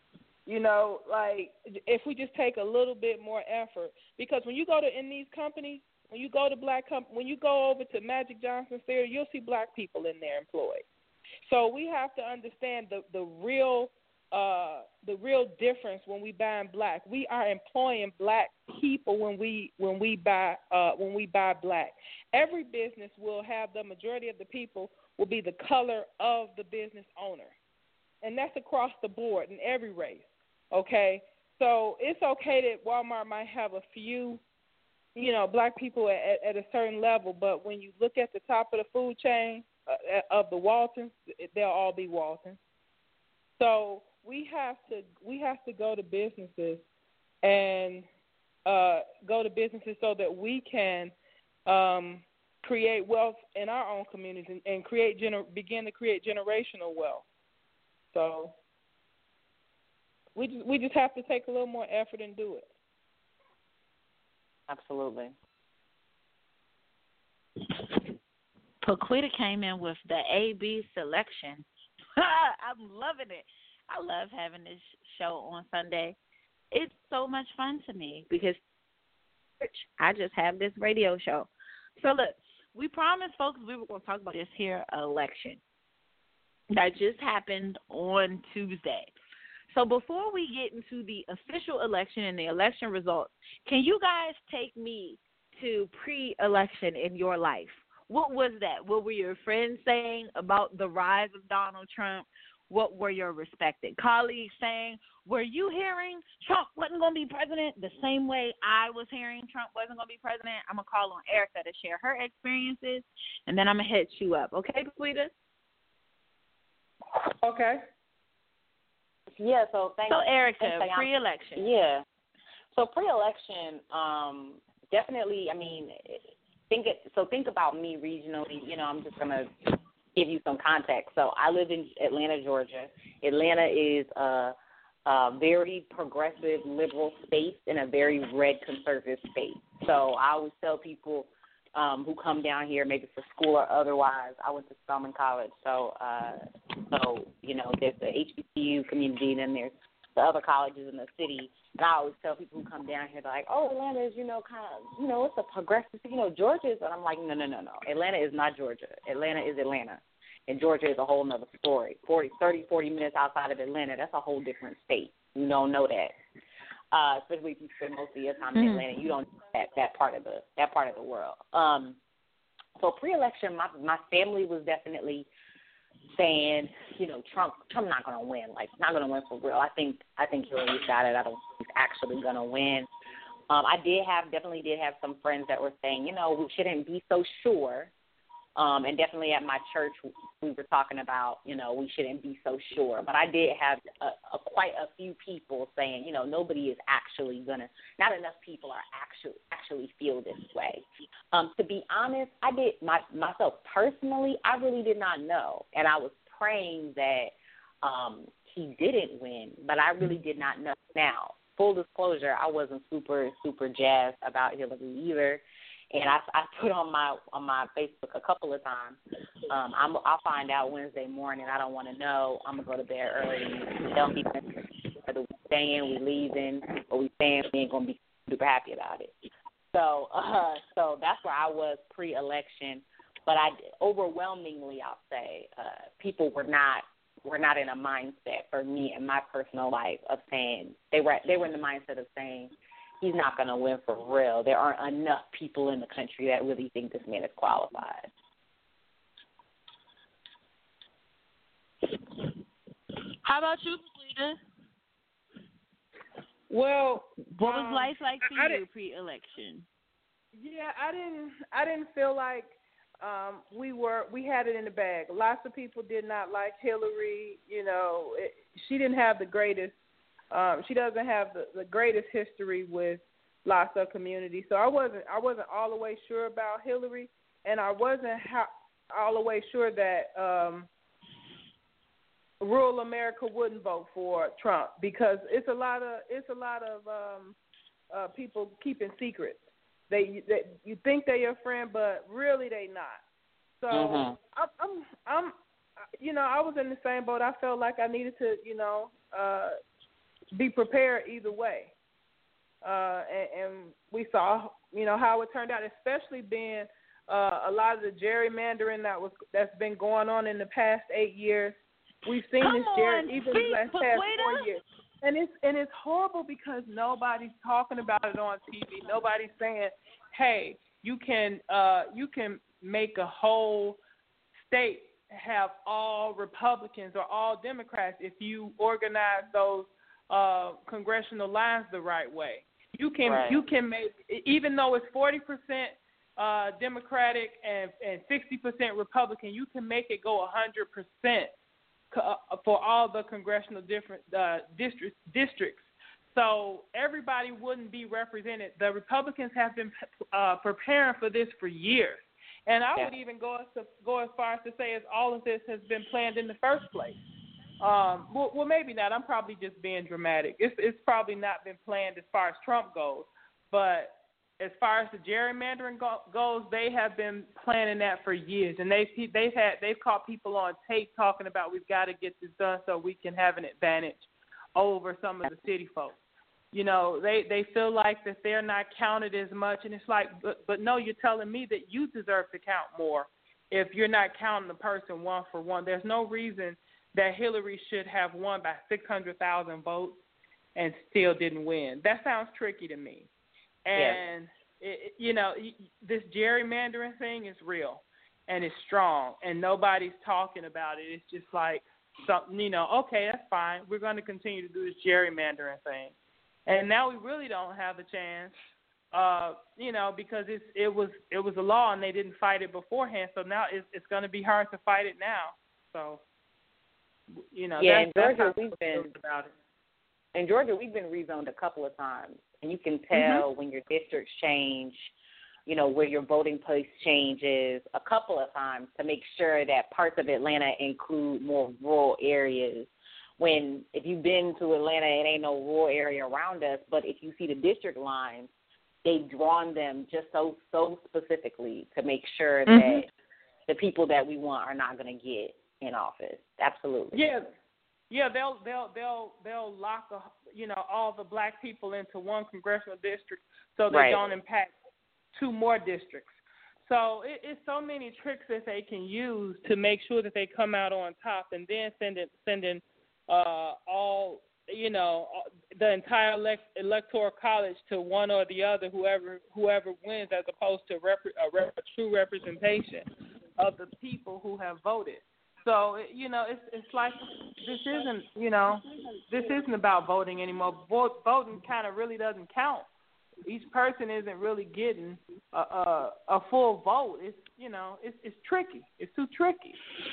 You know, like if we just take a little bit more effort, because when you go to in these companies, when you go to black comp- when you go over to Magic Johnson Theater, you'll see black people in there employed. So we have to understand the the real uh, the real difference when we buy in black. We are employing black people when we when we buy uh, when we buy black. Every business will have the majority of the people will be the color of the business owner, and that's across the board in every race. Okay, so it's okay that Walmart might have a few, you know, black people at, at a certain level, but when you look at the top of the food chain uh, of the Waltons, they'll all be Waltons. So we have to we have to go to businesses and uh, go to businesses so that we can um, create wealth in our own communities and, and create gener- begin to create generational wealth. So. We just, we just have to take a little more effort and do it. Absolutely. Paquita came in with the A B selection. I'm loving it. I love having this show on Sunday. It's so much fun to me because I just have this radio show. So, look, we promised folks we were going to talk about this here election that just happened on Tuesday. So before we get into the official election and the election results, can you guys take me to pre-election in your life? What was that? What were your friends saying about the rise of Donald Trump? What were your respected colleagues saying? Were you hearing Trump wasn't going to be president the same way I was hearing Trump wasn't going to be president? I'm going to call on Erica to share her experiences, and then I'm going to hit you up. Okay, Paquita? Okay. Yeah, so thanks. So, Erica, thanks, pre-election. Yeah. So pre-election, um, definitely, I mean, think it, so think about me regionally. You know, I'm just going to give you some context. So I live in Atlanta, Georgia. Atlanta is a, a very progressive, liberal state and a very red conservative state. So I always tell people um, who come down here, maybe for school or otherwise, I went to Spelman College. So, uh, so you know, there's the H B C U community, and then there's the other colleges in the city. And I always tell people who come down here, they're like, oh, Atlanta is, you know, kind of, you know, it's a progressive, you know, Georgia is, and I'm like, no, no, no, no. Atlanta is not Georgia. Atlanta is Atlanta. And Georgia is a whole nother story. forty, thirty, forty minutes outside of Atlanta, that's a whole different state. You don't know that. Uh, especially if you spend most of your time in Mm-hmm. Atlanta, you don't know that, that part of the that part of the world. Um, so pre-election, my my family was definitely saying, you know, Trump Trump not going to win, like not going to win for real. I think I think Hillary's got it. I don't think he's actually going to win. Um, I did have definitely did have some friends that were saying, you know, we shouldn't be so sure. Um, and definitely at my church, we were talking about, you know, we shouldn't be so sure. But I did have a, a, quite a few people saying, you know, nobody is actually going to, not enough people are actually actually feel this way. Um, to be honest, I did, my, myself personally, I really did not know. And I was praying that um, he didn't win, but I really did not know. Now, full disclosure, I wasn't super, super jazzed about Hillary either. And I, I put on my on my Facebook a couple of times. Um, I'm, I'll find out Wednesday morning. I don't want to know. I'm gonna go to bed early. Tell me whether we staying, we leaving, or we staying. We ain't gonna be super happy about it. So, uh, so that's where I was pre-election. But I overwhelmingly, I'll say, uh, people were not were not in a mindset for me in my personal life of saying they were they were in the mindset of saying, he's not going to win for real. There aren't enough people in the country that really think this man is qualified. How about you, Paquita? Well, what was um, life like for I, you I pre-election? Yeah, I didn't. I didn't feel like um, we were. We had it in the bag. Lots of people did not like Hillary. You know, it, she didn't have the greatest. Um, she doesn't have the, the greatest history with lots of communities. So I wasn't. I wasn't all the way sure about Hillary, and I wasn't ha- all the way sure that um, rural America wouldn't vote for Trump, because it's a lot of it's a lot of um, uh, people keeping secrets. They, they you think they're your friend, but really they not. So mm-hmm. I'm, I'm I'm you know I was in the same boat. I felt like I needed to you know uh, be prepared either way. Uh, and, and we saw, you know, how it turned out, especially being uh, a lot of the gerrymandering that was that's been going on in the past eight years. We've seen Come this on, gerry even the speak, last past Paquita. four years, and it's and it's horrible because nobody's talking about it on T V. Nobody's saying, "Hey, you can uh, you can make a whole state have all Republicans or all Democrats if you organize those uh, congressional lines the right way. You can Right. you can make, even though it's forty percent uh, Democratic and and sixty percent Republican, you can make it go one hundred percent for all the congressional different uh, districts districts. So everybody wouldn't be represented. The Republicans have been uh, preparing for this for years. And I Yeah. would even go as, to, go as far as to say as all of this has been planned in the first place. Um, well, well, maybe not. I'm probably just being dramatic. It's, it's probably not been planned as far as Trump goes. But as far as the gerrymandering go, goes, they have been planning that for years. And they've, they've, had, they've caught people on tape talking about we've got to get this done so we can have an advantage over some of the city folks. You know, they, they feel like that they're not counted as much, and it's like, but, but no, you're telling me that you deserve to count more if you're not counting the person one for one. There's no reason that Hillary should have won by six hundred thousand votes and still didn't win. That sounds tricky to me. And, yeah. it, you know, this gerrymandering thing is real, and it's strong, and nobody's talking about it. It's just like, something, you know, okay, that's fine. We're going to continue to do this gerrymandering thing. And now we really don't have a chance, uh, you know, because it's, it was it was a law and they didn't fight it beforehand. So now it's, it's going to be hard to fight it now. So, you know, yeah, that's, in that's Georgia how we've been about it. in Georgia we've been rezoned a couple of times, and you can tell Mm-hmm. when your districts change, you know, where your voting place changes a couple of times to make sure that parts of Atlanta include more rural areas. When, if you've been to Atlanta, it ain't no rural area around us, but if you see the district lines, they've drawn them just so, so specifically to make sure that Mm-hmm. the people that we want are not going to get in office. Absolutely. Yeah. Yeah, they'll they'll they'll they'll lock a, you know, all the black people into one congressional district so they Right. don't impact two more districts. So it, it's so many tricks that they can use to make sure that they come out on top, and then send it sending uh, all you know the entire elect, electoral college to one or the other, whoever whoever wins, as opposed to rep, a, rep, a true representation of the people who have voted. So, you know, it's it's like this isn't, you know, this isn't about voting anymore. Vo- voting kind of really doesn't count. Each person isn't really getting a, a, a full vote. It's, you know, it's it's tricky. It's too tricky.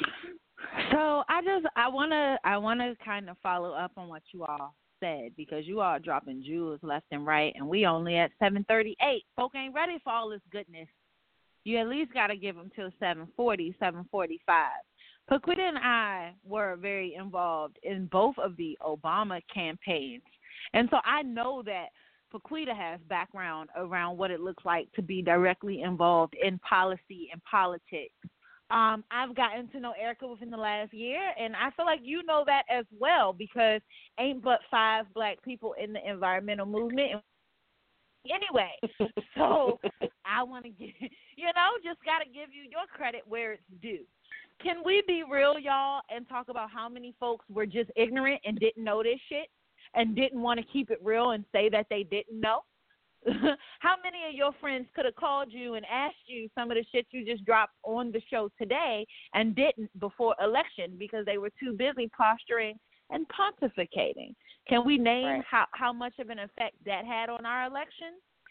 So I just I wanna I wanna kind of follow up on what you all said, because you all dropping jewels left and right, and we only at seven thirty-eight. Folk ain't ready for all this goodness. You at least got to give them till seven forty, seven forty-five. Paquita and I were very involved in both of the Obama campaigns, and so I know that Paquita has background around what it looks like to be directly involved in policy and politics. Um, I've gotten to know Erica within the last year, and I feel like you know that as well, because ain't but five black people in the environmental movement. Anyway, so I want to get, you know, just got to give you your credit where it's due. Can we be real, y'all, and talk about how many folks were just ignorant and didn't know this shit and didn't want to keep it real and say that they didn't know? How many of your friends could have called you and asked you some of the shit you just dropped on the show today and didn't before election because they were too busy posturing and pontificating? Can we name Right. how, how much of an effect that had on our election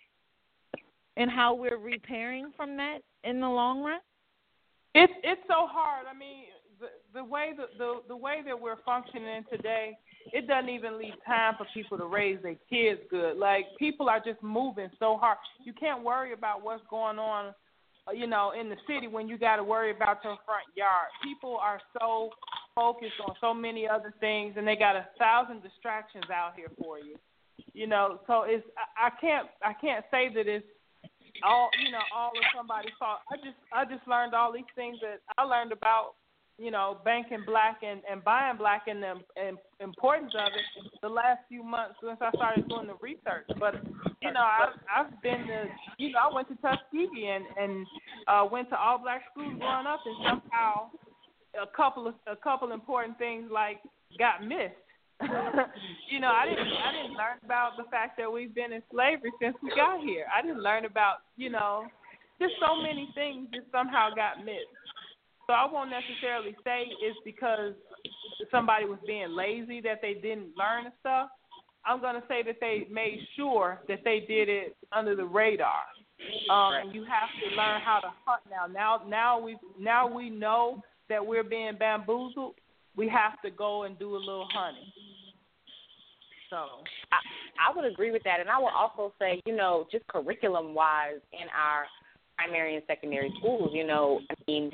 and how we're repairing from that in the long run? It's it's so hard. I mean, the the way the, the the way that we're functioning today, it doesn't even leave time for people to raise their kids good. Like, people are just moving so hard. You can't worry about what's going on, you know, in the city when you got to worry about your front yard. People are so focused on so many other things, and they got a thousand distractions out here for you. You know, so it's I, I can't I can't say that it's all, you know, all of somebody's fault. I just I just learned all these things that I learned about you know, banking black and, and buying black and the and importance of it the last few months since I started doing the research. But, you know, I, I've been to, you know, I went to Tuskegee and, and uh, went to all black schools growing up, and somehow a couple of a couple important things like got missed. you know, I didn't I didn't learn about the fact that we've been in slavery since we got here. I didn't learn about, you know, just so many things that somehow got missed. So I won't necessarily say it's because somebody was being lazy that they didn't learn the stuff. I'm going to say that they made sure that they did it under the radar. Um, and you have to learn how to hunt now. Now, now we now we know that we're being bamboozled. We have to go and do a little hunting. So I, I would agree with that, and I would also say, you know, just curriculum-wise in our primary and secondary schools, you know, I mean,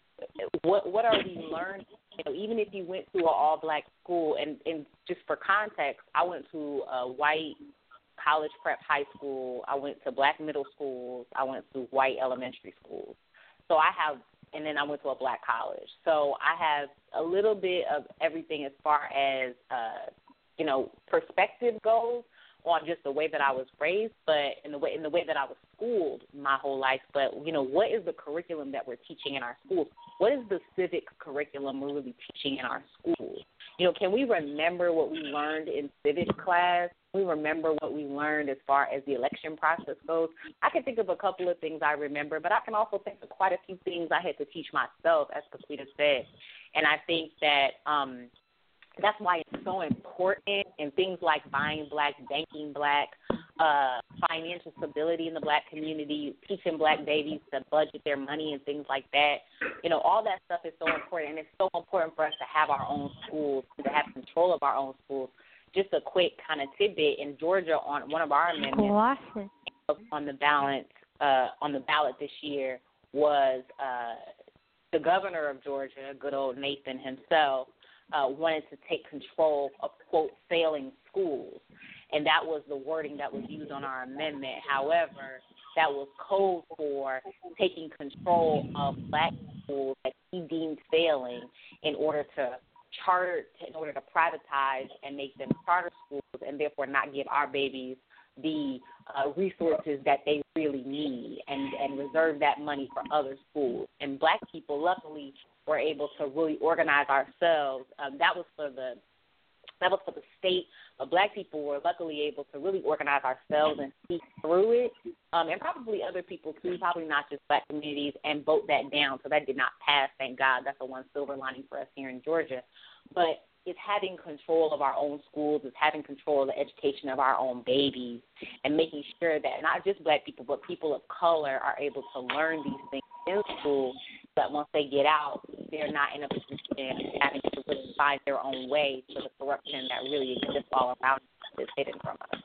what what are we learning? You know, even if you went to an all-black school, and, and just for context, I went to a white college prep high school. I went to black middle schools. I went to white elementary schools. So I have, and then I went to a black college. So I have a little bit of everything as far as, uh, you know, perspective goes on just the way that I was raised, but in the way in the way that I was schooled my whole life. But, you know, what is the curriculum that we're teaching in our schools? What is the civic curriculum we're really teaching in our schools? You know, can we remember what we learned in civics class? Can we remember what we learned as far as the election process goes? I can think of a couple of things I remember, but I can also think of quite a few things I had to teach myself, as Paquita said. And I think that um, that's why it's so important, and things like buying black, banking black, uh, financial stability in the black community, teaching black babies to budget their money and things like that. You know, all that stuff is so important, and it's so important for us to have our own schools, to have control of our own schools. Just a quick kind of tidbit, in Georgia, on one of our amendments on the ballot, uh, on the ballot this year was uh, the governor of Georgia, good old Nathan himself, Uh, wanted to take control of, quote, failing schools. And that was the wording that was used on our amendment. However, that was code for taking control of black schools that he deemed failing in order to charter, in order to privatize and make them charter schools, and therefore not give our babies the uh, resources that they really need, and, and reserve that money for other schools. And black people, luckily, were able to really organize ourselves. Um, that was for the that was for the state, but black people were luckily able to really organize ourselves and speak through it, um, and probably other people too, probably not just black communities, and vote that down. So that did not pass, thank God. That's the one silver lining for us here in Georgia. But it's having control of our own schools, it's having control of the education of our own babies, and making sure that not just black people, but people of color are able to learn these things in school, but once they get out, they're not in a position of having to really find their own way to the corruption that really exists all around us, is hidden from us.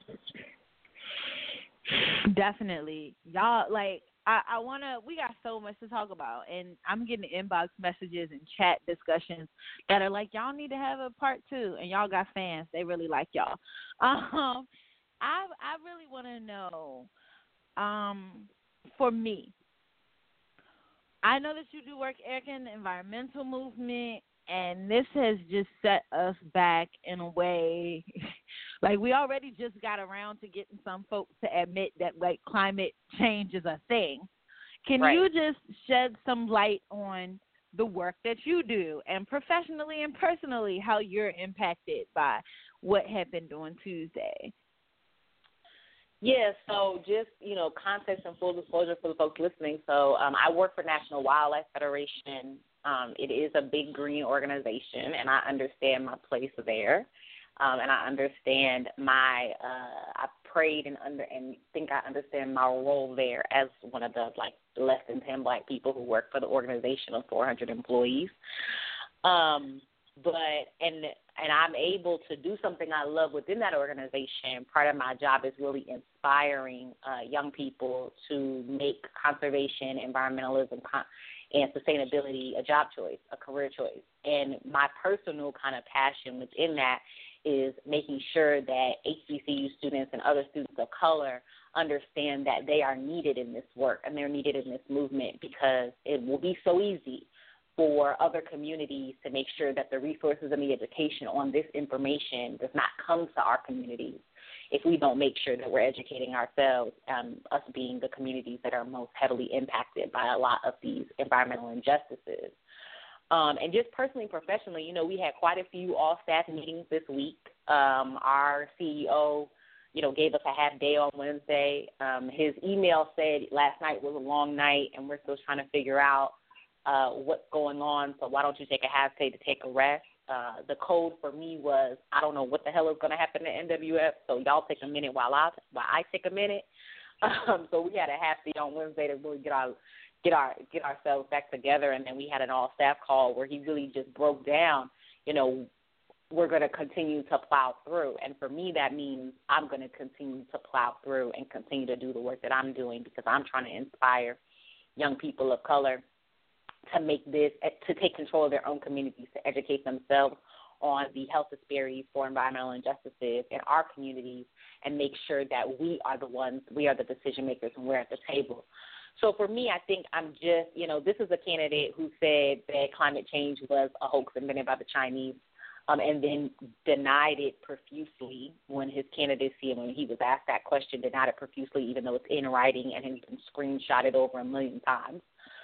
Definitely. Y'all, like, I, I want to, we got so much to talk about, and I'm getting inbox messages and chat discussions that are like, y'all need to have a part two, and y'all got fans. They really like y'all. Um, I, I really want to know, um, for me, I know that you do work, Erica, in the environmental movement, and this has just set us back in a way. Like, we already just got around to getting some folks to admit that, like, climate change is a thing. Can right. you just shed some light on the work that you do, and professionally and personally, how you're impacted by what happened on Tuesday? Yeah, so just, you know, context and full disclosure for the folks listening. So um, I work for National Wildlife Federation. Um, it is a big green organization, and I understand my place there. Um, and I understand my, uh, I prayed and under and think I understand my role there as one of the, like, less than ten black people who work for the organization of four hundred employees. Um But, and and I'm able to do something I love within that organization. Part of my job is really inspiring uh, young people to make conservation, environmentalism, con- and sustainability a job choice, a career choice. And my personal kind of passion within that is making sure that H B C U students and other students of color understand that they are needed in this work and they're needed in this movement, because it will be so easy for other communities to make sure that the resources and the education on this information does not come to our communities if we don't make sure that we're educating ourselves, um, us being the communities that are most heavily impacted by a lot of these environmental injustices. Um, and just personally, professionally, you know, we had quite a few all-staff meetings this week. Um, our C E O, you know, gave us a half day on Wednesday. Um, his email said last night was a long night, and we're still trying to figure out uh, what's going on, so why don't you take a half day to take a rest? Uh, the code for me was, I don't know what the hell is going to happen to N W F, so y'all take a minute while I, while I take a minute. Um, so we had a half day on Wednesday to really get our get our get ourselves back together, and then we had an all staff call where he really just broke down, you know, we're going to continue to plow through. And for me, that means I'm going to continue to plow through and continue to do the work that I'm doing, because I'm trying to inspire young people of color to make this, to take control of their own communities, to educate themselves on the health disparities for environmental injustices in our communities, and make sure that we are the ones, we are the decision makers, and we're at the table. So for me, I think I'm just, you know, this is a candidate who said that climate change was a hoax invented by the Chinese, um, and then denied it profusely when his candidacy, and when he was asked that question, denied it profusely, even though it's in writing and has been screenshotted over a million times.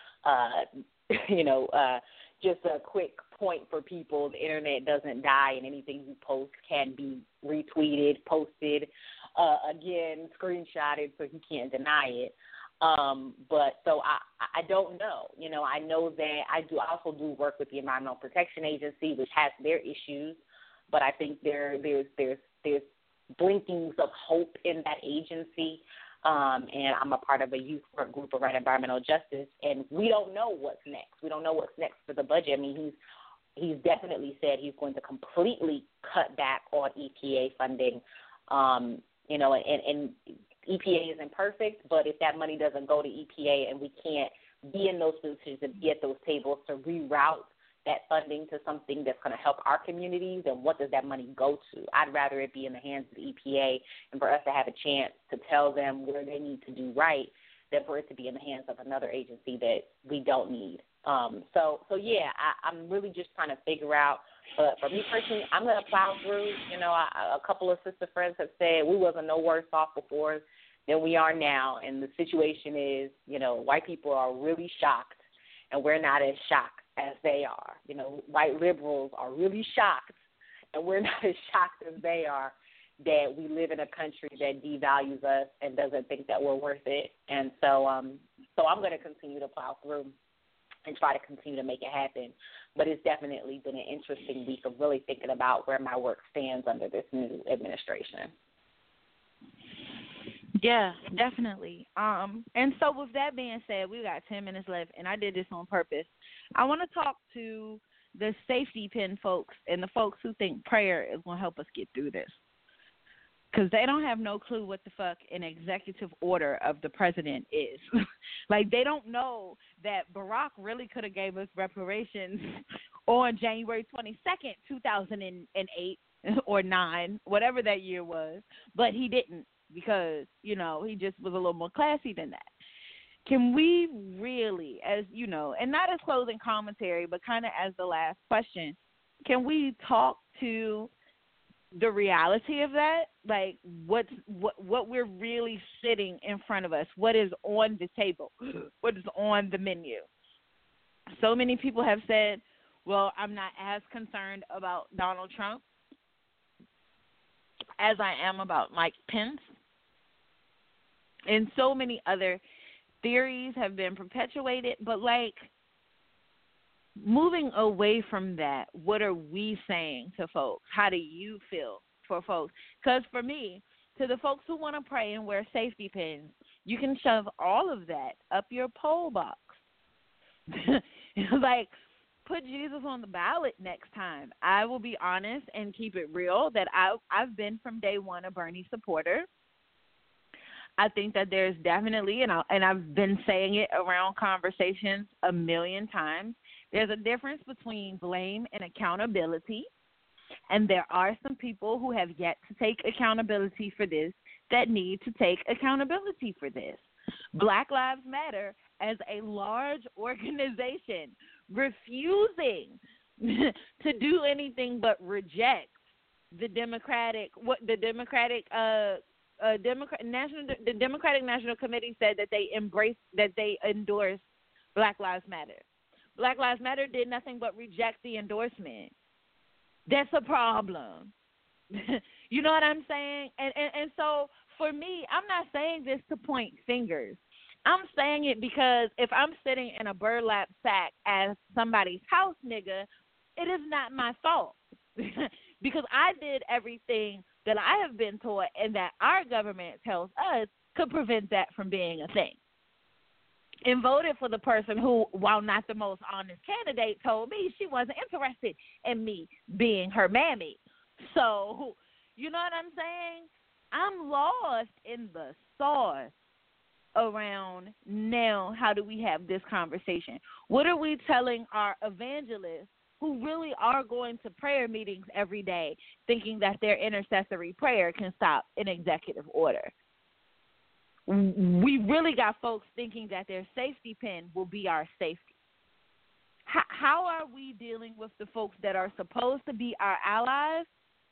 Uh, you know, uh, just a quick point for people, the internet doesn't die, and anything you post can be retweeted, posted, uh, again, screenshotted, so he can't deny it. Um, but so I, I don't know. You know, I know that I do also do work with the Environmental Protection Agency, which has their issues, but I think there there's there's there's blinkings of hope in that agency. Um, and I'm a part of a youth work group around environmental justice, and we don't know what's next. We don't know what's next for the budget. I mean, he's he's definitely said he's going to completely cut back on E P A funding. Um, you know, and, and E P A isn't perfect, but if that money doesn't go to E P A and we can't be in those positions and be at those tables to reroute that funding to something that's going to help our communities, then what does that money go to? I'd rather it be in the hands of the E P A and for us to have a chance to tell them where they need to do right than for it to be in the hands of another agency that we don't need. Um, so, so yeah, I, I'm really just trying to figure out. But for me personally, I'm going to plow through. You know, I, a couple of sister friends have said we wasn't no worse off before than we are now. And the situation is, you know, white people are really shocked, and we're not as shocked as they are. You know, white liberals are really shocked, and we're not as shocked as they are that we live in a country that devalues us and doesn't think that we're worth it. And so, um, so I'm going to continue to plow through and try to continue to make it happen. But it's definitely been an interesting week of really thinking about where my work stands under this new administration. Yeah, definitely. Um, and so with that being said, we got ten minutes left, and I did this on purpose. I want to talk to the safety pin folks and the folks who think prayer is going to help us get through this, because they don't have no clue what the fuck an executive order of the president is. Like, they don't know that Barack really could have gave us reparations on January twenty-second, two thousand eight or nine, whatever that year was, but he didn't, because, you know, he just was a little more classy than that. Can we really, as, you know, and not as closing commentary, but kind of as the last question, can we talk to the reality of that? Like, what's, what what we're really sitting in front of us, what is on the table, what is on the menu? So many people have said, well, I'm not as concerned about Donald Trump as I am about Mike Pence. And so many other theories have been perpetuated. But, like, moving away from that, what are we saying to folks? How do you feel for folks? Because for me, to the folks who want to pray and wear safety pins, you can shove all of that up your poll box. Like, put Jesus on the ballot next time. I will be honest and keep it real that I, I've been from day one a Bernie supporter. I think that there's definitely, and, I, and I've been saying it around conversations a million times, there's a difference between blame and accountability, and there are some people who have yet to take accountability for this that need to take accountability for this. Black Lives Matter, as a large organization, refusing to do anything but reject the Democratic what the Democratic uh uh Democrat National the Democratic National Committee said that they embraced that they endorsed Black Lives Matter. Black Lives Matter did nothing but reject the endorsement. That's a problem. You know what I'm saying? And, and and so for me, I'm not saying this to point fingers. I'm saying it because if I'm sitting in a burlap sack as somebody's house nigga, it is not my fault. Because I did everything that I have been taught and that our government tells us could prevent that from being a thing. And voted for the person who, while not the most honest candidate, told me she wasn't interested in me being her mammy. So, you know what I'm saying? I'm lost in the sauce around now how do we have this conversation? What are we telling our evangelists who really are going to prayer meetings every day thinking that their intercessory prayer can stop an executive order? We really got folks thinking that their safety pin will be our safety. How, how are we dealing with the folks that are supposed to be our allies?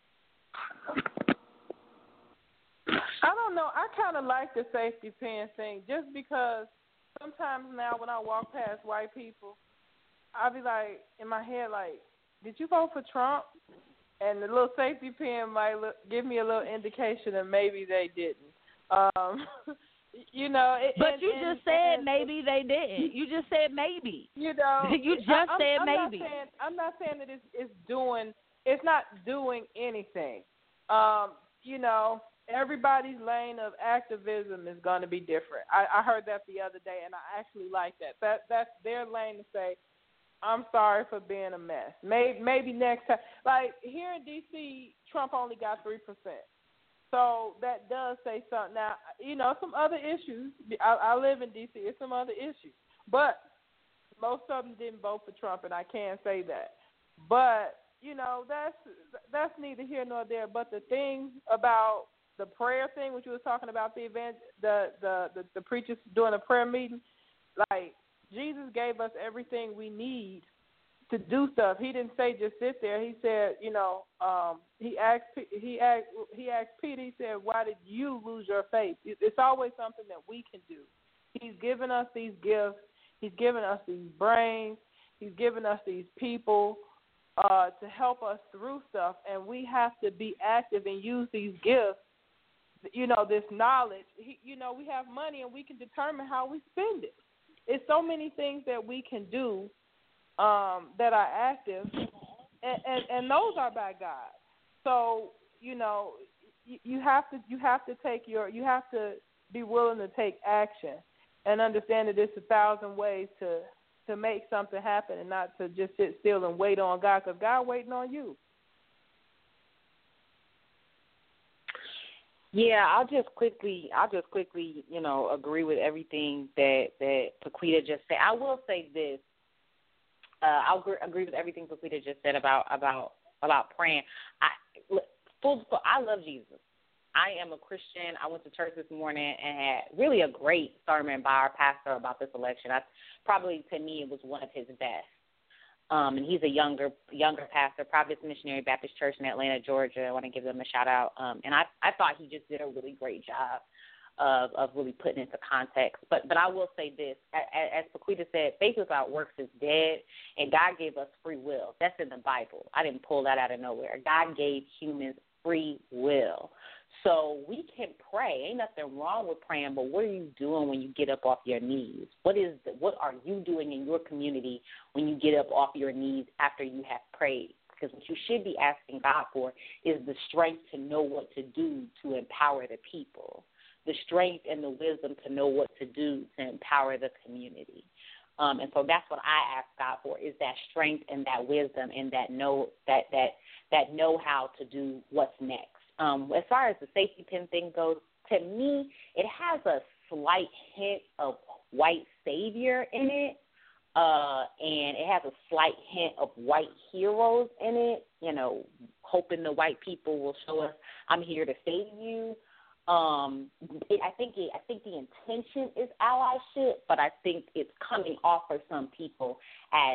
I don't know. I kind of like the safety pin thing just because sometimes now when I walk past white people, I'll be like, in my head, like, did you vote for Trump? And the little safety pin might look, give me a little indication that maybe they didn't. Um, you know. It, but and, you and, just said and, maybe they didn't. You just said maybe. You know. You just I, I'm, said I'm maybe. Not saying, I'm not saying that it's, it's doing, it's not doing anything. Um, you know, everybody's lane of activism is going to be different. I, I heard that the other day, and I actually like that. That That's their lane to say, I'm sorry for being a mess. Maybe, maybe next time. Like here in D C, Trump only got three percent. So that does say something. Now, you know, some other issues. I, I live in D C. It's some other issues. But most of them didn't vote for Trump, and I can't say that. But, you know, that's that's neither here nor there. But the thing about the prayer thing, which you were talking about, the event, the, the, the, the preachers doing a prayer meeting, like, Jesus gave us everything we need to do stuff. He didn't say just sit there. He said, you know, um, he asked he asked he asked Peter. He said, "Why did you lose your faith?" It's always something that we can do. He's given us these gifts. He's given us these brains. He's given us these people uh, to help us through stuff, and we have to be active and use these gifts. You know, this knowledge. He, you know, we have money, and we can determine how we spend it. It's so many things that we can do um, that are active, and, and, and those are by God. So you know, you, you have to you have to take your you have to be willing to take action and understand that there's a thousand ways to to make something happen, and not to just sit still and wait on God, because God waiting on you. Yeah, I'll just quickly, I'll just quickly, you know, agree with everything that that Paquita just said. I will say this: uh, I'll agree, agree with everything Paquita just said about about about praying. I full, I love Jesus. I am a Christian. I went to church this morning and had really a great sermon by our pastor about this election. I probably to me it was one of his best. Um, and he's a younger younger pastor, Providence Missionary Baptist Church in Atlanta, Georgia. I want to give them a shout-out. Um, and I, I thought he just did a really great job of, of really putting into context. But but I will say this. As, as Paquita said, faith without works is dead, and God gave us free will. That's in the Bible. I didn't pull that out of nowhere. God gave humans free will. So we can pray. Ain't nothing wrong with praying, but what are you doing when you get up off your knees? What is the, what are you doing in your community when you get up off your knees after you have prayed? Because what you should be asking God for is the strength to know what to do to empower the people, the strength and the wisdom to know what to do to empower the community. Um, and so that's what I ask God for, is that strength and that wisdom and that know that that that know-how to do what's next. Um, as far as the safety pin thing goes, to me, it has a slight hint of white savior in it, uh, and it has a slight hint of white heroes in it, you know, hoping the white people will show us, I'm here to save you. Um, it, I think it, I think the intention is allyship, but I think it's coming off for some people as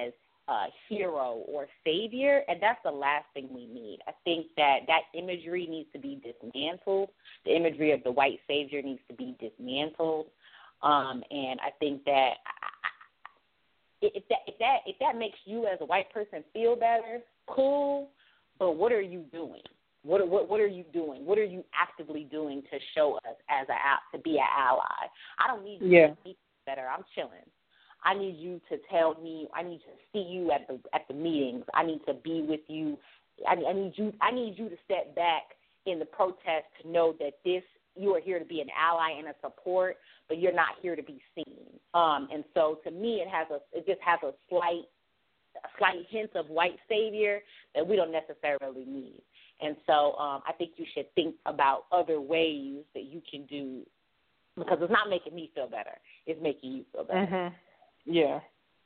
uh, hero or savior, and that's the last thing we need. I think that that imagery needs to be dismantled. The imagery of the white savior needs to be dismantled, um, and I think that if that if that if that makes you as a white person feel better, cool. But what are you doing? What what what are you doing? What are you actively doing to show us as a to be an ally? I don't need you yeah. to be better. I'm chilling. I need you to tell me. I need to see you at the at the meetings. I need to be with you. I, I need you. I need you to step back in the protest to know that this you are here to be an ally and a support, but you're not here to be seen. Um, and so to me, it has a it just has a slight a slight hint of white savior that we don't necessarily need. And so um, I think you should think about other ways that you can do, because it's not making me feel better. It's making you feel better. Mm-hmm. Yeah.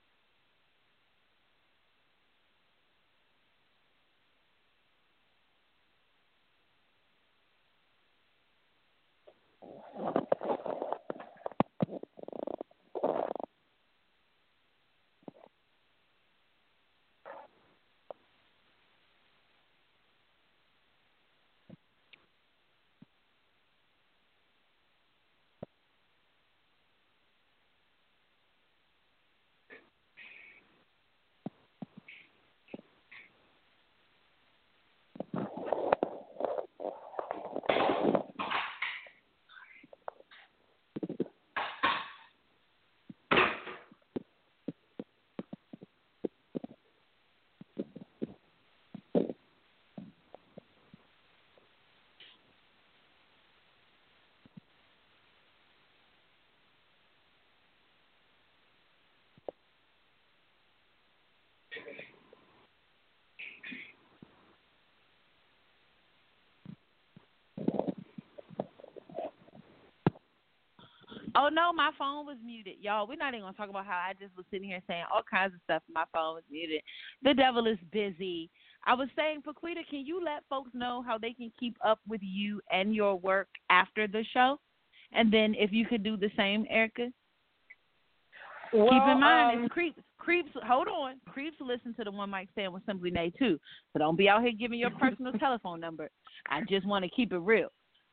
Oh, no, my phone was muted. Y'all, we're not even going to talk about how I just was sitting here saying all kinds of stuff and my phone was muted. The devil is busy. I was saying, Paquita, can you let folks know how they can keep up with you and your work after the show? And then if you could do the same, Erica? Well, keep in mind, um, it's Creeps. Creeps, hold on. Creeps listen to the One Mic Stand with Simply Nay, too. So don't be out here giving your personal telephone number. I just want to keep it real.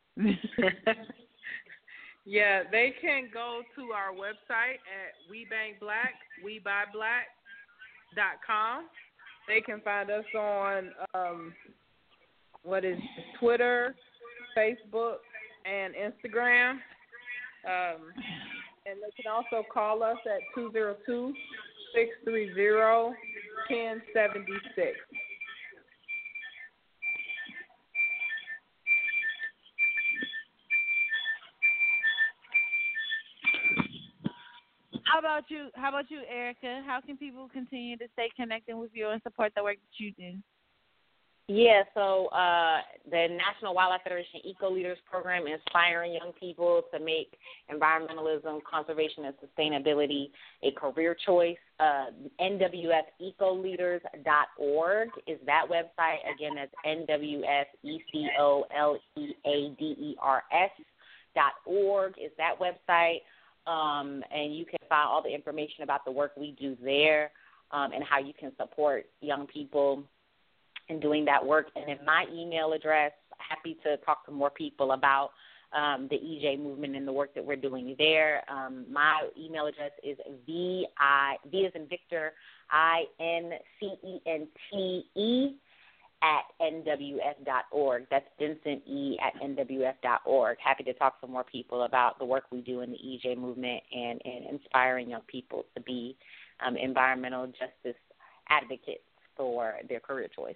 Yeah, they can go to our website at We Bang Black, we buy black dot com. They can find us on um, what is Twitter, Facebook, and Instagram. Um, and they can also call us at two zero two, six three zero, one zero seven six. How about you? How about you, Erica? How can people continue to stay connected with you and support the work that you do? Yeah, so uh, the National Wildlife Federation Eco Leaders Program, inspiring young people to make environmentalism, conservation, and sustainability a career choice. Uh, N W F eco leaders dot org is that website. Again, that's N W F E C O L E A D E R S dot org is that website. Um, and you can find all the information about the work we do there um, and how you can support young people in doing that work. And then my email address, happy to talk to more people about um, the E J movement and the work that we're doing there. Um, my email address is V I V as in Victor, I N C E N T E at N W F dot org. That's Vincent E at N W F dot org. Happy to talk to more people about the work we do in the E J movement and, and inspiring young people to be um, environmental justice advocates for their career choice.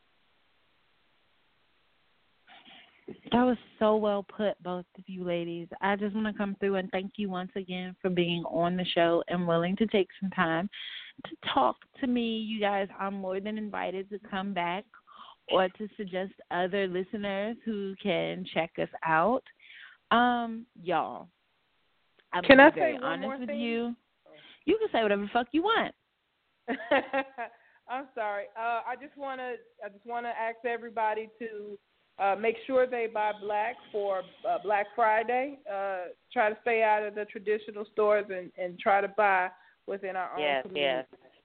That was so well put, both of you ladies. I just want to come through and thank you once again for being on the show and willing to take some time to talk to me. You guys are more than invited to come back or to suggest other listeners who can check us out. Um, y'all, I'm Can gonna I be very say one honest more with thing? you. You can say whatever the fuck you want. I'm sorry. Uh, I just want to. I just want to ask everybody to uh, make sure they buy black for uh, Black Friday. Uh, try to stay out of the traditional stores and, and try to buy within our Yes, own community. yes.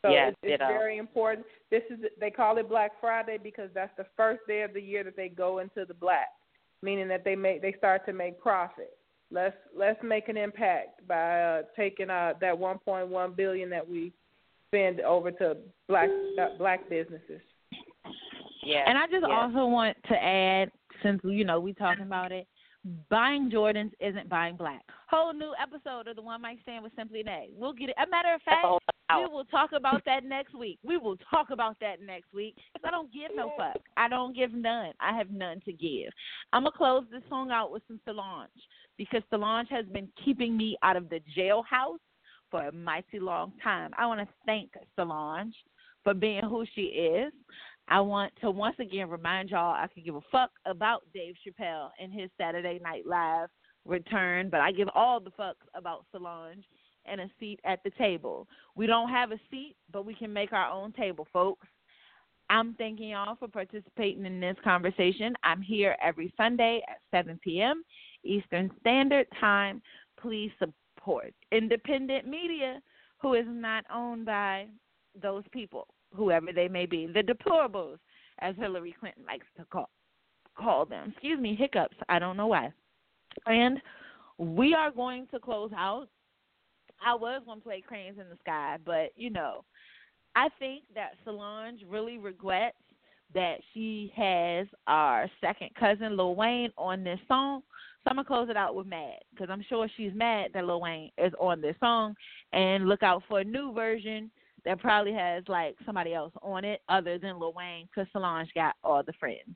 So Yes, it's, it's ditto. very important. This is they call it Black Friday because that's the first day of the year that they go into the black, meaning that they make they start to make profit. Let's let's make an impact by uh, taking uh, that one point one billion that we spend over to black uh, black businesses. Yes. And I just yes. also want to add, since you know we talking about it, buying Jordans isn't buying black. Whole new episode of the One Mic Stand with Simply Nay. We'll get it. A matter of fact, we will talk about that next week. We will talk about that next week. Cause I don't give no fuck. I don't give none. I have none to give. I'm gonna close this song out with some Solange because Solange has been keeping me out of the jailhouse for a mighty long time. I want to thank Solange for being who she is. I want to once again remind y'all I could give a fuck about Dave Chappelle and his Saturday Night Live return, but I give all the fucks about Solange and a seat at the table. We don't have a seat, but we can make our own table, folks. I'm thanking y'all for participating in this conversation. I'm here every Sunday at seven p.m. Eastern Standard Time. Please support independent media who is not owned by those people, whoever they may be, the deplorables, as Hillary Clinton likes to call call them. Excuse me, hiccups. I don't know why. And we are going to close out. I was going to play Cranes in the Sky, but, you know, I think that Solange really regrets that she has our second cousin, Lil Wayne, on this song. So I'm going to close it out with Mad, because I'm sure she's mad that Lil Wayne is on this song. And look out for a new version that probably has, like, somebody else on it other than Lil Wayne, because Solange got all the friends.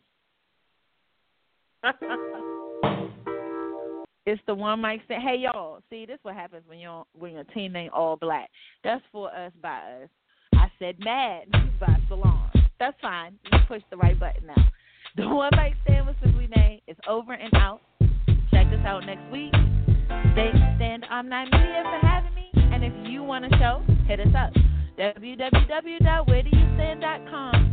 It's the One Mic Stand. Hey, y'all, see, this is what happens when, you're, when your team ain't all black. That's for us, by us. I said Mad by Solange. That's fine. You pushed the right button now. The One Mic Stand with Simply Nay is over and out. Check us out next week. Thanks, Stand I'm Not Media, for having me. And if you want a show, hit us up. w w w dot where do you stand dot com.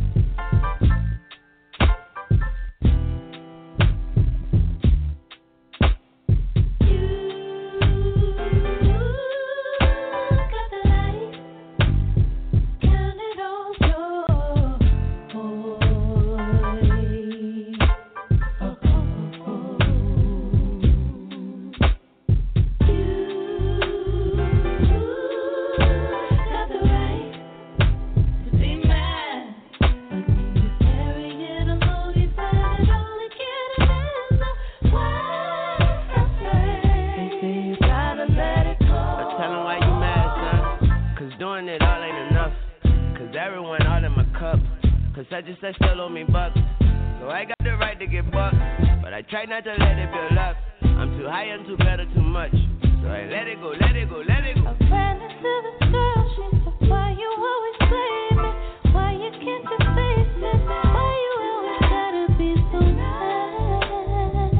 Such and such still owe me bucks, so I got the right to get bucked, but I try not to let it build up. I'm too high, I'm too better, too much, so I let it go, let it go, let it go. I ran into this girl, she said, why you always playing me? Why you can't just face it? Why you always gotta be so mad?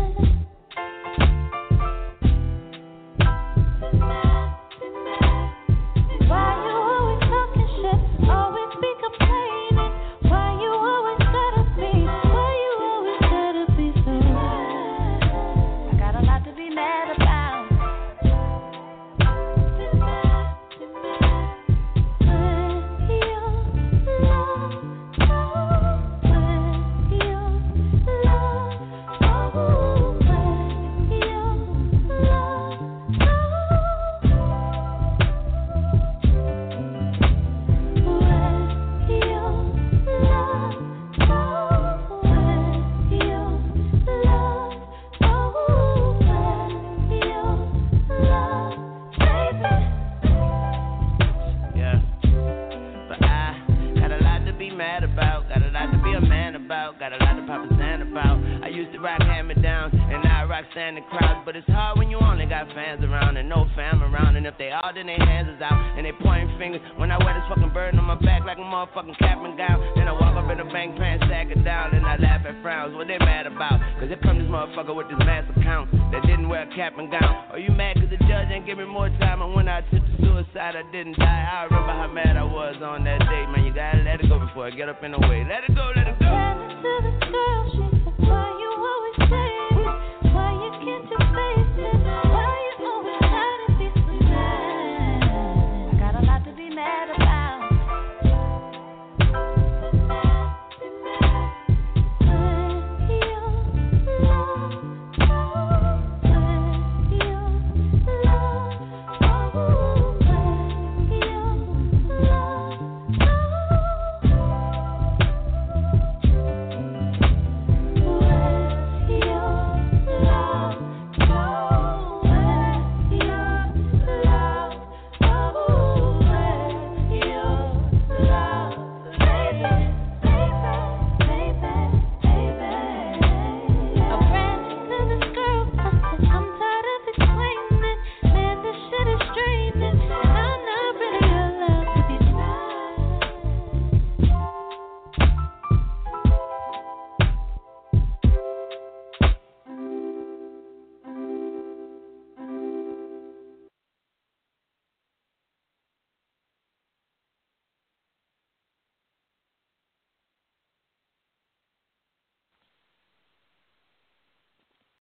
Be mad, be mad. Why you always talking shit? Always be complaining. Stand the crowds, but it's hard when you only got fans around and no fam around. And if they all, then their hands is out and they pointing fingers. When I wear this fucking burden on my back like a motherfucking cap and gown, then I walk up in the bank pants, sack it down, and I laugh at frowns. What they mad about? Cause here come this motherfucker with this mass account that didn't wear a cap and gown. Are you mad cause the judge ain't give me more time? And when I attempted suicide, I didn't die. I remember how mad I was on that day. Man, you gotta let it go before I get up in the way. Let it go, let it go. I ran into this girl, she said, why